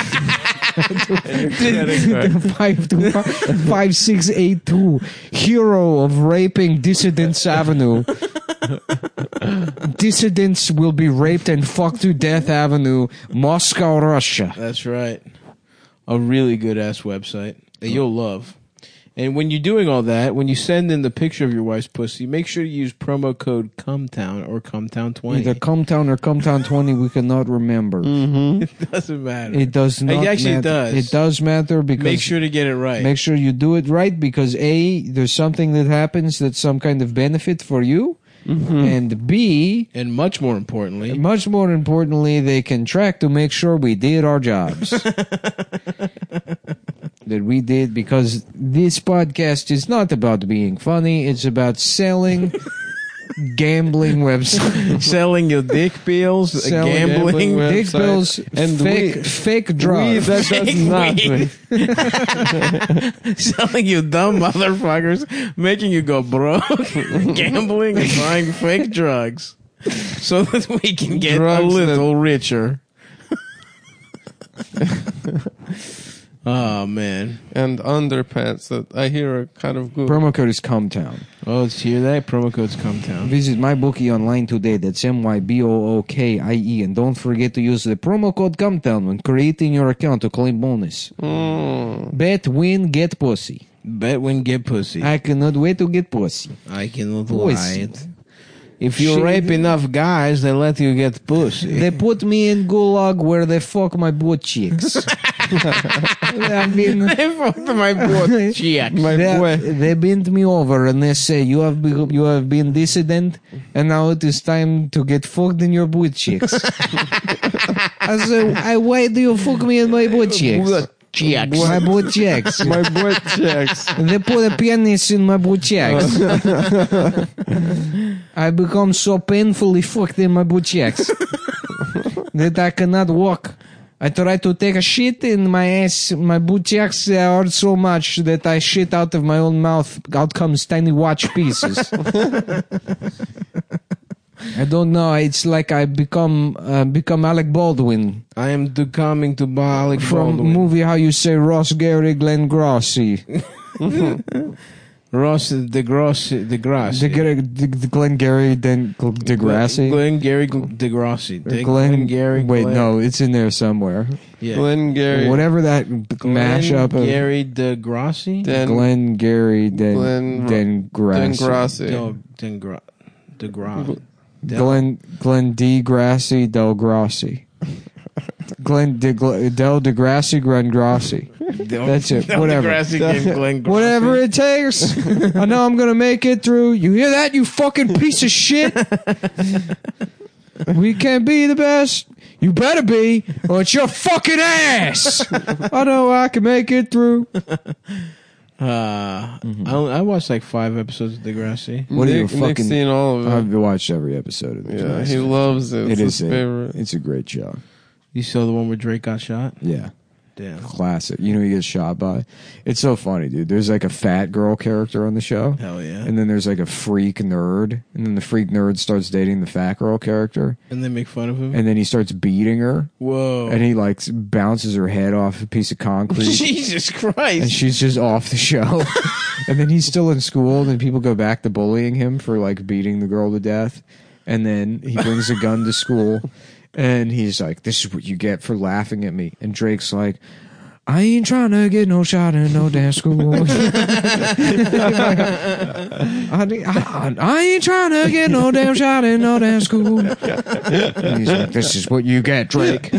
Speaker 2: five, two, five six eight two, hero of raping Dissidents Avenue. Dissidents will be raped and fucked to death Avenue, Moscow, Russia.
Speaker 1: That's right. A really good ass website that you'll love. And when you're doing all that, when you send in the picture of your wife's pussy, make sure to use promo code CUMTOWN or CUMTOWN twenty.
Speaker 2: Either CUMTOWN or CUMTOWN twenty, we cannot remember.
Speaker 3: Mm-hmm.
Speaker 1: It doesn't matter.
Speaker 2: It does not
Speaker 1: It actually
Speaker 2: matter.
Speaker 1: does.
Speaker 2: It does matter because...
Speaker 1: Make sure to get it right.
Speaker 2: Make sure you do it right because A, there's something that happens that's some kind of benefit for you. Mm-hmm. And B...
Speaker 1: And much more importantly...
Speaker 2: Much more importantly, they can track to make sure we did our jobs. That we did, because this podcast is not about being funny. It's about selling gambling websites.
Speaker 1: Selling your dick pills,
Speaker 2: Selling
Speaker 1: gambling,
Speaker 2: gambling dick
Speaker 3: websites,
Speaker 2: pills,
Speaker 3: and
Speaker 2: fake,
Speaker 3: we-
Speaker 2: fake drugs.
Speaker 3: That does not.
Speaker 1: selling you dumb motherfuckers, making you go broke, gambling and buying fake drugs, so that we can get
Speaker 3: Drugs
Speaker 1: a little richer. Oh man!
Speaker 3: And underpants that I hear are kind of good.
Speaker 2: Promo code is CUMTOWN.
Speaker 1: Oh, let's hear that. Promo code's CUMTOWN.
Speaker 2: Visit MyBookie online today. That's M Y B O O K I E. And don't forget to use the promo code CUMTOWN when creating your account to claim bonus.
Speaker 3: Mm.
Speaker 2: Bet, win, get pussy.
Speaker 1: Bet, win, get pussy.
Speaker 2: I cannot wait to get pussy.
Speaker 1: I cannot
Speaker 2: Pussy.
Speaker 1: wait. If you
Speaker 2: Shit.
Speaker 1: rape enough guys, they let you get pussy.
Speaker 2: They put me in gulag where they fuck my butt cheeks. I mean,
Speaker 1: They fucked my butt cheeks.
Speaker 2: they, they bent me over and they say, you have be, you have been dissident and now it is time to get fucked in your butt cheeks. I say, I, why do you fuck me in my butt cheeks?
Speaker 1: Butt cheeks.
Speaker 2: My butt cheeks.
Speaker 3: My butt checks.
Speaker 2: They put a penis in my butt cheeks. I become so painfully fucked in my butt cheeks that I cannot walk. I try to take a shit in my ass. My butt cheeks hurt so much that I shit out of my own mouth. Out comes tiny watch pieces. I don't know. It's like I become uh, become Alec Baldwin
Speaker 1: I am to coming to Alec
Speaker 2: from
Speaker 1: Baldwin.
Speaker 2: movie How You Say Ross Gary Glenn Grossi.
Speaker 1: Ross Degrassi. Degrassi.
Speaker 2: The, the, the Glengarry Den Degrassi.
Speaker 1: Glenn Gary Degrassi.
Speaker 2: Or Glenn,
Speaker 1: Gary.
Speaker 2: Wait,
Speaker 1: Glenn,
Speaker 2: no, it's in there somewhere.
Speaker 1: Yeah.
Speaker 3: Glengarry.
Speaker 2: Whatever that mashup of
Speaker 1: Gary Degrassi.
Speaker 3: Den-
Speaker 2: Glengarry Den
Speaker 3: Glenn-
Speaker 2: Dengrassi.
Speaker 3: Dengrassi.
Speaker 1: Del Dengra Degra.
Speaker 2: Glenn Glenn Degrassi Del Grassi. Glenn De, Del Degrassi Glenn Grassi. That's it.
Speaker 1: Del
Speaker 2: Whatever.
Speaker 1: Degrassi gave Glenn Grassi.
Speaker 2: Whatever it takes. I know I'm gonna make it through. You hear that, you fucking piece of shit? We can't be the best. You better be, or it's your fucking ass. I know I can make it through.
Speaker 1: Uh, mm-hmm. I, I watched like five episodes of Degrassi.
Speaker 2: What
Speaker 3: Nick,
Speaker 2: are you fucking?
Speaker 3: Nick's seen all of it.
Speaker 2: I've watched every episode of this.
Speaker 3: Yeah, he loves it. It's
Speaker 2: It
Speaker 3: his
Speaker 2: is. A,
Speaker 3: favorite.
Speaker 2: it's a great show.
Speaker 1: You saw the one where Drake got shot?
Speaker 2: Yeah.
Speaker 1: Damn.
Speaker 2: Classic. You know, he gets shot by. It's so funny, dude. There's like a fat girl character on the show.
Speaker 1: Hell yeah.
Speaker 2: And then there's like a freak nerd. And then the freak nerd starts dating the fat girl character.
Speaker 1: And they make fun of him?
Speaker 2: And then he starts beating her.
Speaker 1: Whoa.
Speaker 2: And he like bounces her head off a piece of concrete.
Speaker 1: Jesus Christ.
Speaker 2: And she's just off the show. And then he's still in school. And then people go back to bullying him for like beating the girl to death. And then he brings a gun to school. And he's like, this is what you get for laughing at me. And Drake's like, I ain't trying to get no shot in no damn school. I, I, I ain't trying to get no damn shot in no damn school. And he's like, this is what you get, Drake.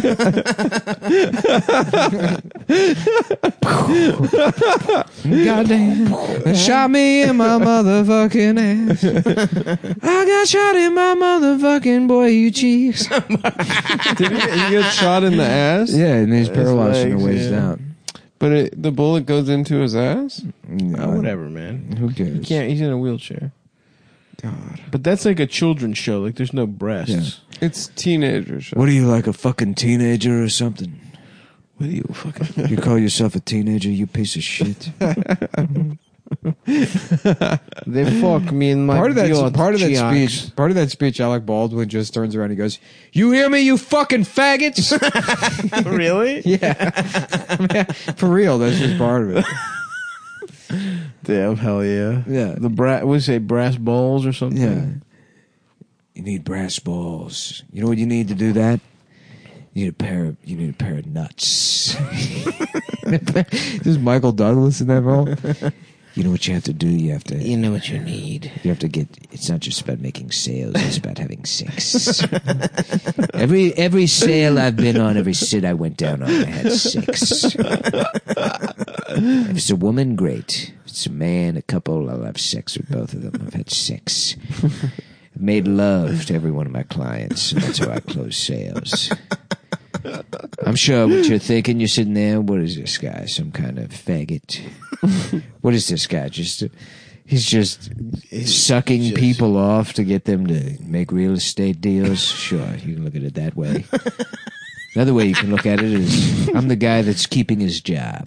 Speaker 2: Goddamn. They shot me in my motherfucking ass. I got shot in my motherfucking boy, you cheeks.
Speaker 3: Did he, get, he get shot in the ass?
Speaker 2: Yeah, and he's paralyzed from the
Speaker 1: legs,
Speaker 2: waist
Speaker 1: yeah.
Speaker 2: down.
Speaker 3: But it, the bullet goes into his ass?
Speaker 2: No,
Speaker 1: Oh, whatever, man.
Speaker 2: Who
Speaker 1: He
Speaker 2: cares?
Speaker 1: can't. He's in a wheelchair.
Speaker 2: God.
Speaker 1: But that's like a children's show. Like, there's no breasts.
Speaker 2: Yeah.
Speaker 3: It's teenager show.
Speaker 2: What are you, like a fucking teenager or something?
Speaker 1: What are you fucking?
Speaker 2: You call yourself a teenager, you piece of shit.
Speaker 1: They fuck me in my
Speaker 2: part of that,
Speaker 1: yacht,
Speaker 2: part of that
Speaker 1: Chiax.
Speaker 2: speech, part of that speech, Alec Baldwin just turns around and he goes, "You hear me, you fucking faggots?"
Speaker 1: Really?
Speaker 2: Yeah, for real. That's just part of it.
Speaker 1: Damn, hell yeah.
Speaker 2: Yeah.
Speaker 1: The bra- what say, brass balls or something?
Speaker 2: Yeah. You need brass balls. You know what you need to do that? You need a pair of you need a pair of nuts. Is Michael Douglas in that role? You know what you have to do? You have to
Speaker 4: You know what you need.
Speaker 2: you have to get it's not just about making sales, it's about having sex. every every sale I've been on, every sit I went down on, I had sex. If it's a woman, great. If it's a man, a couple, I'll have sex with both of them. I've had sex. I've made love to every one of my clients, and that's how I close sales. I'm sure what you're thinking. You're sitting there. What is this guy? Some kind of faggot? What is this guy? Just he's just sucking
Speaker 1: just-
Speaker 2: people off to get them to make real estate deals. Sure, you can look at it that way. Another way you can look at it is I'm the guy that's keeping his job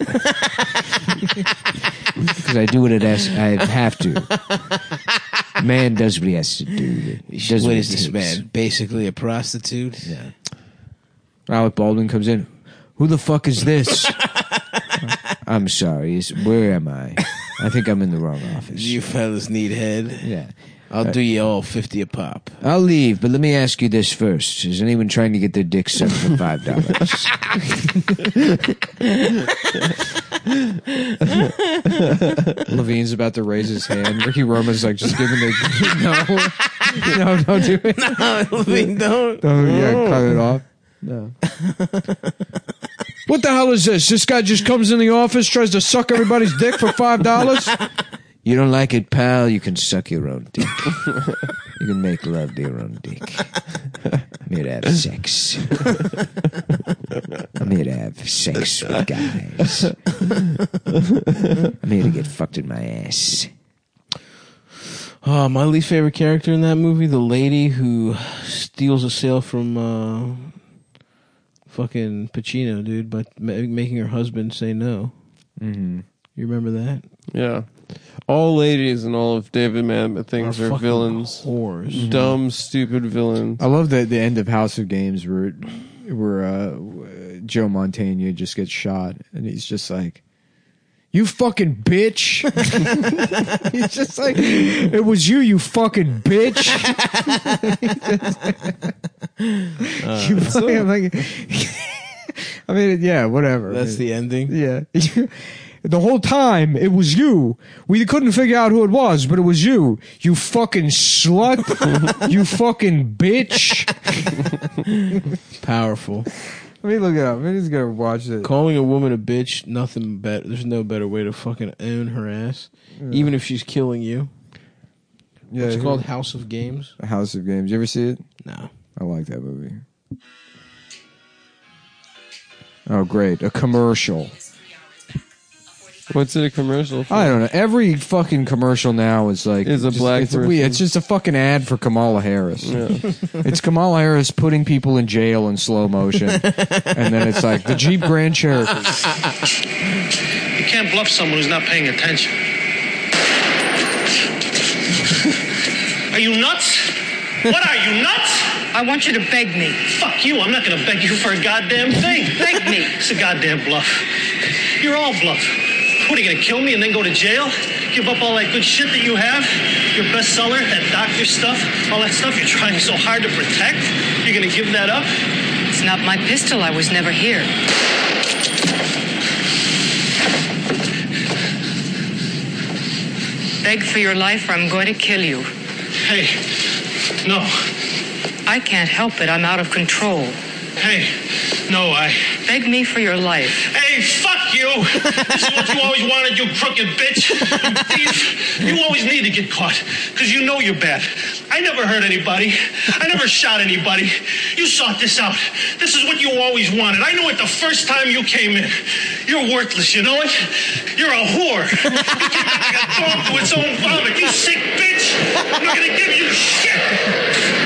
Speaker 2: because I do what it has. I have to. Man does what he has to do. He does
Speaker 1: What
Speaker 2: what
Speaker 1: is
Speaker 2: it
Speaker 1: this
Speaker 2: takes.
Speaker 1: man? Basically a prostitute?
Speaker 2: Yeah. Alec Baldwin comes in. Who the fuck is this? I'm sorry. Is, where am I? I think I'm in the wrong office.
Speaker 1: You fellas need head.
Speaker 2: Yeah.
Speaker 1: I'll do you all fifty a pop.
Speaker 2: I'll leave, but let me ask you this first. Is anyone trying to get their dick sucked for five dollars? Levine's about to raise his hand. Ricky Roman's like, just giving the no, no, don't do it.
Speaker 1: No, Levine, don't.
Speaker 2: Oh yeah, cut it off. No. What the hell is this? This guy just comes in the office, tries to suck everybody's dick for five dollars. You don't like it, pal? You can suck your own dick. You can make love to your own dick. I'm here to have sex. I'm here to have sex with guys. I'm here to get fucked in my ass.
Speaker 1: Oh, my least favorite character in that movie, the lady who steals a sale from uh, fucking Pacino, dude, by ma- making her husband say no.
Speaker 2: Mm-hmm.
Speaker 1: You remember that?
Speaker 3: Yeah. All ladies in all of David Mamet things
Speaker 1: Are
Speaker 3: are,
Speaker 1: fucking
Speaker 3: villains.
Speaker 1: Whores.
Speaker 3: Dumb, stupid villains.
Speaker 2: I love the the end of House of Games where where uh, Joe Mantegna just gets shot and he's just like, You fucking bitch. He's just like, it was you, you fucking bitch. uh, you fucking, like, I mean, yeah, whatever.
Speaker 1: That's the ending?
Speaker 2: Yeah. The whole time, it was you. We couldn't figure out who it was, but it was you. You fucking slut. You fucking bitch.
Speaker 1: Powerful.
Speaker 2: Let me look it up. I'm just gonna watch it.
Speaker 1: Calling a woman a bitch, nothing better. There's no better way to fucking own her ass. Yeah. Even if she's killing you.
Speaker 2: Yeah,
Speaker 1: it's called House of Games.
Speaker 2: House of Games. You ever see it?
Speaker 1: No.
Speaker 2: I like that movie. Oh, great. A commercial.
Speaker 3: What's it a commercial for?
Speaker 2: I don't know. Every fucking commercial now is like
Speaker 3: is a
Speaker 2: just,
Speaker 3: black
Speaker 2: it's,
Speaker 3: person.
Speaker 2: It's just a fucking ad for Kamala Harris.
Speaker 3: Yeah.
Speaker 2: It's Kamala Harris putting people in jail in slow motion, and then it's like the Jeep Grand Cherokee.
Speaker 5: You can't bluff someone who's not paying attention. Are you nuts? What are you, nuts?
Speaker 6: I want you to beg me.
Speaker 5: Fuck you. I'm not going to beg you for a goddamn thing.
Speaker 6: Beg me.
Speaker 5: It's a goddamn bluff. You're all bluff. What, are you going to kill me and then go to jail? Give up all that good shit that you have? Your bestseller, that doctor stuff, all that stuff you're trying so hard to protect? You're going to give that up?
Speaker 6: It's not my pistol. I was never here. Beg for your life or I'm going to kill you.
Speaker 5: Hey, no.
Speaker 6: I can't help it. I'm out of control.
Speaker 5: Hey, no, I...
Speaker 6: Beg me for your life.
Speaker 5: Hey, fuck you! This is what you always wanted, you crooked bitch! You thief! You always need to get caught, because you know you're bad. I never hurt anybody. I never shot anybody. You sought this out. This is what you always wanted. I knew it the first time you came in. You're worthless, you know it? You're a whore. You came out like a dog to its own vomit. You sick bitch! I'm not gonna give you shit!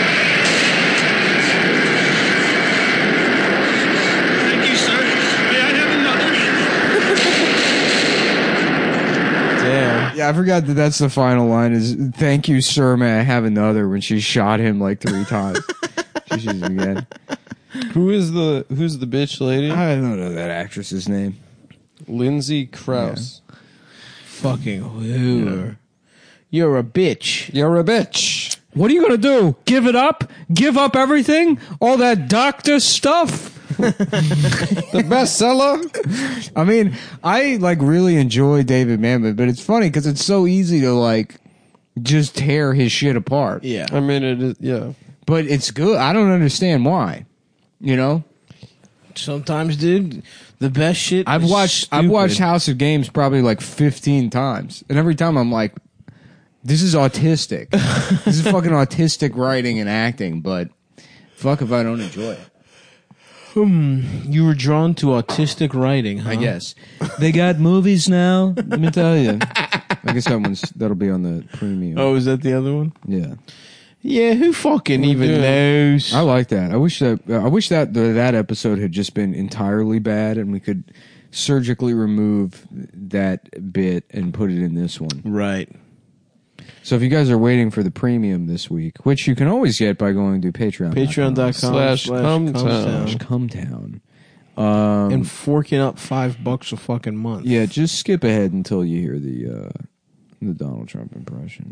Speaker 2: Yeah, I forgot that that's the final line is, thank you, sir, may I have another, when she shot him like three times. She shoots him again.
Speaker 3: Who is the, who's the bitch lady?
Speaker 2: I don't know that actress's name.
Speaker 3: Lindsay Krause.
Speaker 1: Yeah. Fucking whore. You're a bitch.
Speaker 3: You're a bitch.
Speaker 2: What are you going to do? Give it up? Give up everything? All that doctor stuff?
Speaker 3: The bestseller.
Speaker 2: I mean, I like really enjoy David Mamet, but it's funny because it's so easy to like just tear his shit apart.
Speaker 1: Yeah,
Speaker 3: I mean it is. Yeah,
Speaker 2: but it's good. I don't understand why. You know,
Speaker 1: sometimes, dude, the best shit.
Speaker 2: I've watched.
Speaker 1: Stupid.
Speaker 2: I've watched House of Games probably like fifteen times, and every time I'm like, "This is autistic. This is fucking autistic writing and acting." But fuck if I don't enjoy it.
Speaker 1: Hmm. You were drawn to autistic writing, huh?
Speaker 2: I guess. They got movies now. Let me tell you. I guess that one's that'll be on the premium.
Speaker 1: Oh, is that the other one?
Speaker 2: Yeah.
Speaker 1: Yeah. Who fucking even
Speaker 3: doing?
Speaker 1: knows?
Speaker 2: I like that. I wish that I wish that the, that episode had just been entirely bad, and we could surgically remove that bit and put it in this one.
Speaker 1: Right.
Speaker 2: So if you guys are waiting for the premium this week, which you can always get by going to Patreon.
Speaker 1: Patreon dot com
Speaker 3: slash
Speaker 1: Cumtown.
Speaker 2: Cumtown. Um,
Speaker 1: and forking up five bucks a fucking month.
Speaker 2: yeah, just skip ahead until you hear the uh, the Donald Trump impression.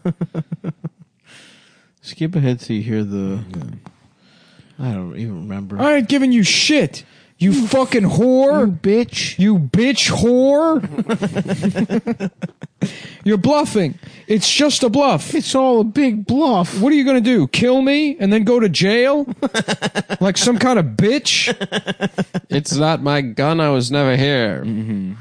Speaker 1: Skip ahead till you hear the... I don't even remember.
Speaker 2: I ain't giving you shit. You, you fucking whore.
Speaker 1: You bitch.
Speaker 2: You bitch whore. You're bluffing. It's just a bluff.
Speaker 1: It's all a big bluff.
Speaker 2: What are you going to do? Kill me and then go to jail? Like some kind of bitch?
Speaker 3: It's not my gun. I was never here.
Speaker 2: Mm-hmm.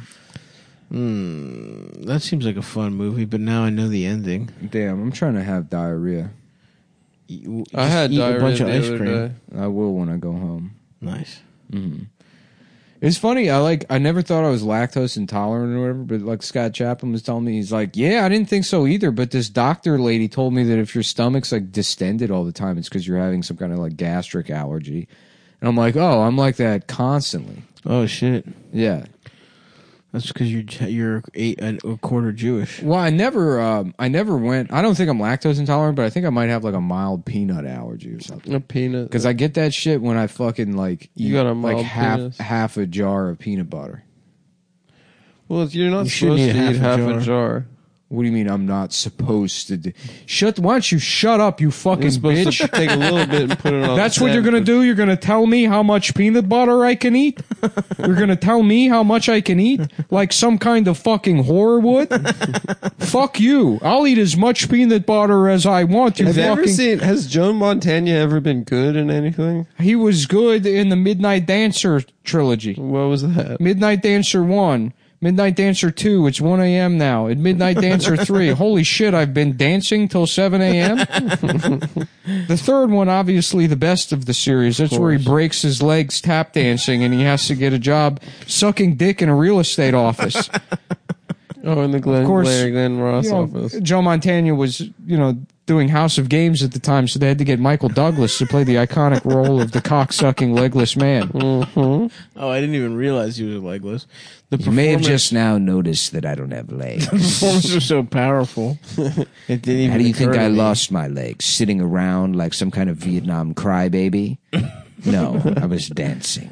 Speaker 1: Mm, that seems like a fun movie, but now I know the ending.
Speaker 2: Damn, I'm trying to have diarrhea.
Speaker 1: You,
Speaker 3: I had
Speaker 1: eat
Speaker 3: diarrhea
Speaker 1: a bunch of
Speaker 3: the
Speaker 1: ice
Speaker 3: other
Speaker 1: cream.
Speaker 3: day.
Speaker 2: I will when I go home.
Speaker 1: Nice.
Speaker 2: Mm-hmm. It's funny. I like. I never thought I was lactose intolerant or whatever, but like Scott Chaplin was telling me, he's like, "Yeah, I didn't think so either." But this doctor lady told me that if your stomach's like distended all the time, it's because you're having some kind of like gastric allergy. And I'm like, "Oh, I'm like that constantly."
Speaker 1: Oh shit.
Speaker 2: Yeah.
Speaker 1: That's because you're you're eight, a quarter Jewish.
Speaker 2: Well, I never, um, I never went. I don't think I'm lactose intolerant, but I think I might have like a mild peanut allergy or something.
Speaker 3: A peanut.
Speaker 2: Because I get that shit when I fucking like eat
Speaker 3: You got a
Speaker 2: like
Speaker 3: mild
Speaker 2: half
Speaker 3: penis?
Speaker 2: half a jar of peanut butter.
Speaker 3: Well, you're not
Speaker 1: You shouldn't
Speaker 3: supposed to
Speaker 1: eat
Speaker 3: eat
Speaker 1: half
Speaker 3: half
Speaker 1: a
Speaker 3: a
Speaker 1: jar.
Speaker 3: jar.
Speaker 2: What do you mean I'm not supposed to do? Shut, why don't you shut up, you fucking
Speaker 3: You're supposed
Speaker 2: bitch?
Speaker 3: to take a little bit and put it on.
Speaker 2: That's
Speaker 3: the
Speaker 2: what you're gonna
Speaker 3: sandwich.
Speaker 2: do? You're gonna tell me how much peanut butter I can eat? You're gonna tell me how much I can eat? Like some kind of fucking whore would? Fuck you. I'll eat as much peanut butter as I want, you
Speaker 3: Have you ever
Speaker 2: fucking...
Speaker 3: seen? Has Joe Montana ever been good in anything?
Speaker 2: He was good in the Midnight Dancer trilogy.
Speaker 3: What was that?
Speaker 2: Midnight Dancer one. Midnight Dancer two, it's one a.m. now. At Midnight Dancer three, holy shit, I've been dancing till seven a.m.? The third one, obviously the best of the series. That's where he breaks his legs tap dancing and he has to get a job sucking dick in a real estate office.
Speaker 3: Oh, in the Glenn,
Speaker 2: Of course,
Speaker 3: Larry Glenn Ross
Speaker 2: You know,
Speaker 3: office.
Speaker 2: Joe Montana was, you know, doing House of Games at the time, so they had to get Michael Douglas to play the iconic role of the cock-sucking legless man.
Speaker 1: Oh, I didn't even realize he was legless. The
Speaker 2: You may have
Speaker 1: performance-
Speaker 2: just now noticed that I don't have legs.
Speaker 1: the performance was so powerful. It didn't even
Speaker 2: How do you
Speaker 1: occur
Speaker 2: think
Speaker 1: to
Speaker 2: I
Speaker 1: me.
Speaker 2: lost my legs? Sitting around like some kind of Vietnam crybaby? No, I was dancing.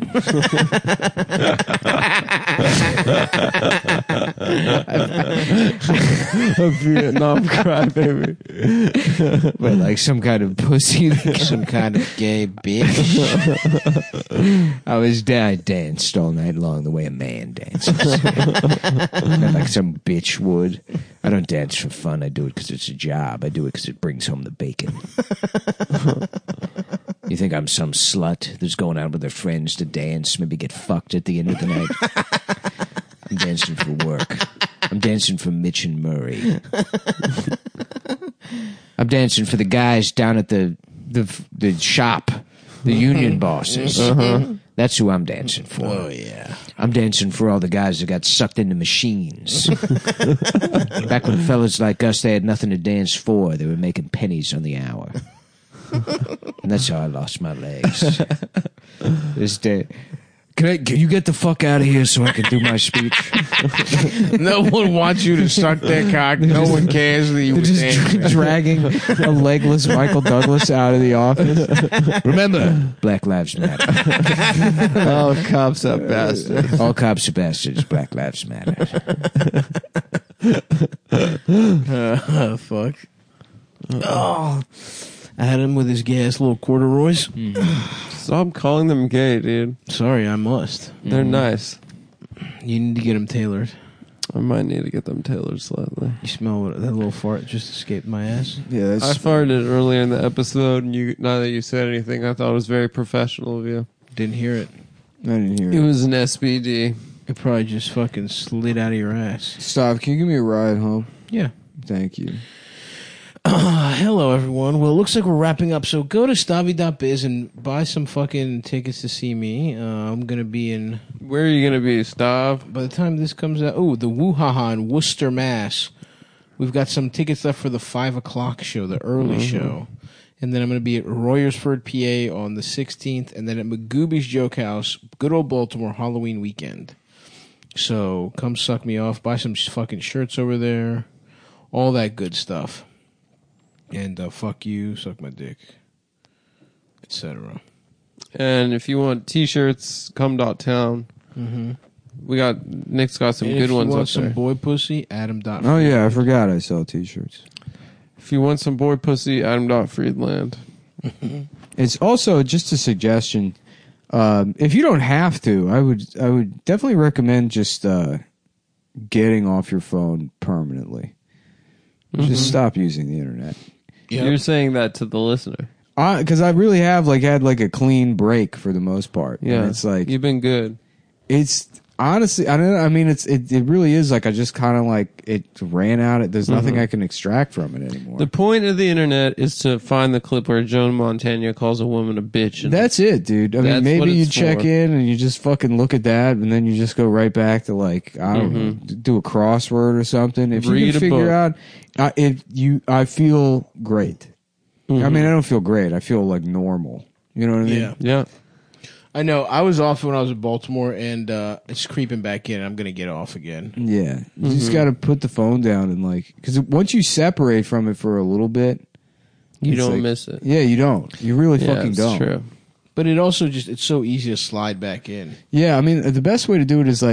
Speaker 3: A Vietnam crybaby.
Speaker 2: But like some kind of pussy.
Speaker 1: Some kind of gay bitch.
Speaker 2: I was I danced all night long the way a man dances. Not like some bitch would. I don't dance for fun. I do it because it's a job. I do it because it brings home the bacon. You think I'm some slut that's going out with her friends to dance, maybe get fucked at the end of the night? I'm dancing for work. I'm dancing for Mitch and Murray. I'm dancing for the guys down at the the, the shop, the union bosses. Uh-huh. That's who I'm dancing for.
Speaker 1: Oh, yeah.
Speaker 2: I'm dancing for all the guys that got sucked into machines. Back when fellas like us, they had nothing to dance for. They were making pennies on the hour. And that's how I lost my legs. This day. Can, I, can you get the fuck out of here so I can do my speech?
Speaker 1: No one wants you to suck that cock. No one cares that you were
Speaker 2: Just
Speaker 1: dancing.
Speaker 2: dra- dragging a legless Michael Douglas out of the office. Remember, Black Lives Matter.
Speaker 3: Oh, cops are bastards.
Speaker 2: All cops are bastards. Black Lives Matter.
Speaker 1: Oh, fuck. Oh. I had him with his gas little corduroys.
Speaker 3: Stop calling them gay, dude.
Speaker 1: Sorry, I must.
Speaker 3: They're nice.
Speaker 1: You need to get them tailored.
Speaker 3: I might need to get them tailored slightly.
Speaker 1: You smell what that little fart just escaped my ass.
Speaker 2: Yeah,
Speaker 3: I farted earlier in the episode, and you now that you said anything, I thought it was very professional of you.
Speaker 1: Didn't hear it.
Speaker 2: I didn't hear
Speaker 3: It was an S B D.
Speaker 1: It probably just fucking slid out of your ass.
Speaker 2: Stop. Can you give me a ride home?
Speaker 1: Yeah.
Speaker 2: Thank you.
Speaker 1: Uh, hello, everyone. Well, it looks like we're wrapping up. So go to Stavi dot biz and buy some fucking tickets to see me. Uh, I'm going to be in,
Speaker 3: Where are you gonna be, Stav?
Speaker 1: by the time this comes out, oh, the Woo-Ha-Ha in Worcester, Mass. We've got some tickets left for the five o'clock show, the early show. And then I'm going to be at Royersford, P A on the sixteenth. And then at Magooby's Joke House, good old Baltimore, Halloween weekend. So come suck me off. Buy some fucking shirts over there. All that good stuff. And uh, fuck you, suck my dick, et cetera.
Speaker 3: And if you want T-shirts, come dot town.
Speaker 1: Mm-hmm.
Speaker 3: We got Nick's got some
Speaker 1: And
Speaker 3: good
Speaker 1: if you
Speaker 3: ones
Speaker 1: want
Speaker 3: up
Speaker 1: some
Speaker 3: there.
Speaker 1: boy pussy, Adam dot.
Speaker 2: Oh, yeah. I forgot I sell T-shirts.
Speaker 3: If you want some boy pussy, Adam dot Friedland.
Speaker 2: It's also just a suggestion. Um, if you don't have to, I would I would definitely recommend just uh, getting off your phone permanently. Just stop using the internet.
Speaker 1: Yep.
Speaker 3: You're saying that to the listener.
Speaker 2: Because I, I really have like had like a clean break for the most part.
Speaker 3: Yeah,
Speaker 2: And it's like
Speaker 3: you've been good.
Speaker 2: it's honestly I don't know, I mean it's it, it really is like I just kind of like it ran out. It there's nothing I can extract from it anymore.
Speaker 3: The point of the internet is to find the clip where Joan Montana calls a woman a bitch. And
Speaker 2: That's it, dude. I mean,
Speaker 3: That's what
Speaker 2: maybe you
Speaker 3: it's
Speaker 2: check
Speaker 3: for.
Speaker 2: in and you just fucking look at that, and then you just go right back to like I don't know, d- do a crossword or something. If
Speaker 3: Mm-hmm. Read
Speaker 2: you
Speaker 3: a
Speaker 2: can figure
Speaker 3: book.
Speaker 2: out, uh, if you, I feel great.
Speaker 3: Mm-hmm.
Speaker 2: I mean, I don't feel great. I feel like normal. You know what I mean?
Speaker 1: Yeah.
Speaker 3: yeah.
Speaker 1: I know. I was off when I was in Baltimore, and uh, it's creeping back in. I'm going to get off again.
Speaker 2: Yeah. You
Speaker 3: Mm-hmm.
Speaker 2: just got to put the phone down and like, because once you separate from it for a little bit,
Speaker 3: You
Speaker 2: it's
Speaker 3: don't
Speaker 2: like-
Speaker 3: miss it.
Speaker 2: Yeah, you don't. You really
Speaker 3: Yeah,
Speaker 2: fucking
Speaker 3: it's
Speaker 2: don't.
Speaker 3: true.
Speaker 1: But it also just, it's so easy to slide back in.
Speaker 2: Yeah, I mean, the best way to do it is like,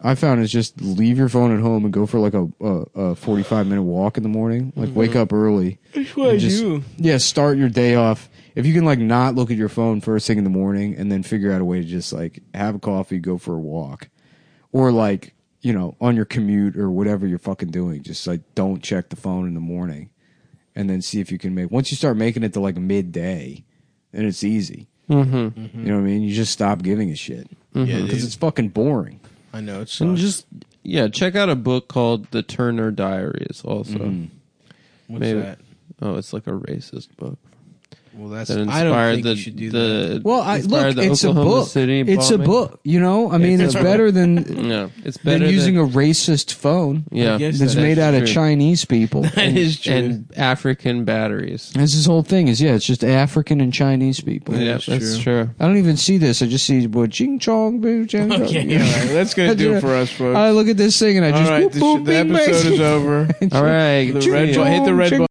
Speaker 2: I found is just leave your phone at home and go for like a a, a forty-five minute walk in the morning. Like wake up early.
Speaker 1: That's what I
Speaker 2: and just,
Speaker 1: do.
Speaker 2: Yeah, start your day off. If you can like not look at your phone first thing in the morning and then figure out a way to just like have a coffee, go for a walk, or like you know on your commute or whatever you're fucking doing, just like don't check the phone in the morning, and then see if you can make. Once you start making it to like midday, then it's easy.
Speaker 3: Mm-hmm.
Speaker 1: Mm-hmm.
Speaker 2: You know what I mean? You just stop giving a shit
Speaker 1: Yeah,
Speaker 2: because
Speaker 1: dude.
Speaker 2: it's fucking boring.
Speaker 1: I know it's
Speaker 3: And just yeah, check out a book called The Turner Diaries. Also,
Speaker 2: Mm.
Speaker 1: what's
Speaker 3: maybe-
Speaker 1: that?
Speaker 3: oh, it's like a racist book
Speaker 1: Well, that's
Speaker 3: that
Speaker 1: I don't
Speaker 3: inspired
Speaker 1: think
Speaker 3: the
Speaker 1: you should do that.
Speaker 3: the
Speaker 2: Well, I
Speaker 3: inspired
Speaker 2: look,
Speaker 3: the
Speaker 2: it's a
Speaker 3: Oklahoma
Speaker 2: book.
Speaker 3: City
Speaker 2: It's a
Speaker 3: bombing.
Speaker 2: book. You know, I mean,
Speaker 3: It's
Speaker 2: it's,
Speaker 3: a
Speaker 2: better than
Speaker 3: No, it's better
Speaker 2: than using
Speaker 3: than,
Speaker 2: a racist phone
Speaker 3: yeah,
Speaker 1: guess
Speaker 2: that's
Speaker 1: that
Speaker 2: made
Speaker 3: is
Speaker 2: out of
Speaker 3: true.
Speaker 2: Chinese people.
Speaker 1: That is true.
Speaker 3: and African batteries.
Speaker 2: That's his whole thing. Is yeah, it's just African and Chinese people.
Speaker 3: Yeah,
Speaker 1: that's
Speaker 3: that's
Speaker 1: true.
Speaker 3: true.
Speaker 2: I don't even see this. I just see what ching chong, bing chong. chong.
Speaker 1: Okay, all right. That's gonna do it for us, folks.
Speaker 2: I look at this thing and I
Speaker 1: All
Speaker 2: just
Speaker 1: right,
Speaker 2: whoop,
Speaker 1: the,
Speaker 2: whoop,
Speaker 1: the
Speaker 2: bing,
Speaker 1: episode
Speaker 2: bang.
Speaker 1: is over.
Speaker 3: All right,
Speaker 1: The red bu- hit the red
Speaker 2: Ching,
Speaker 1: button.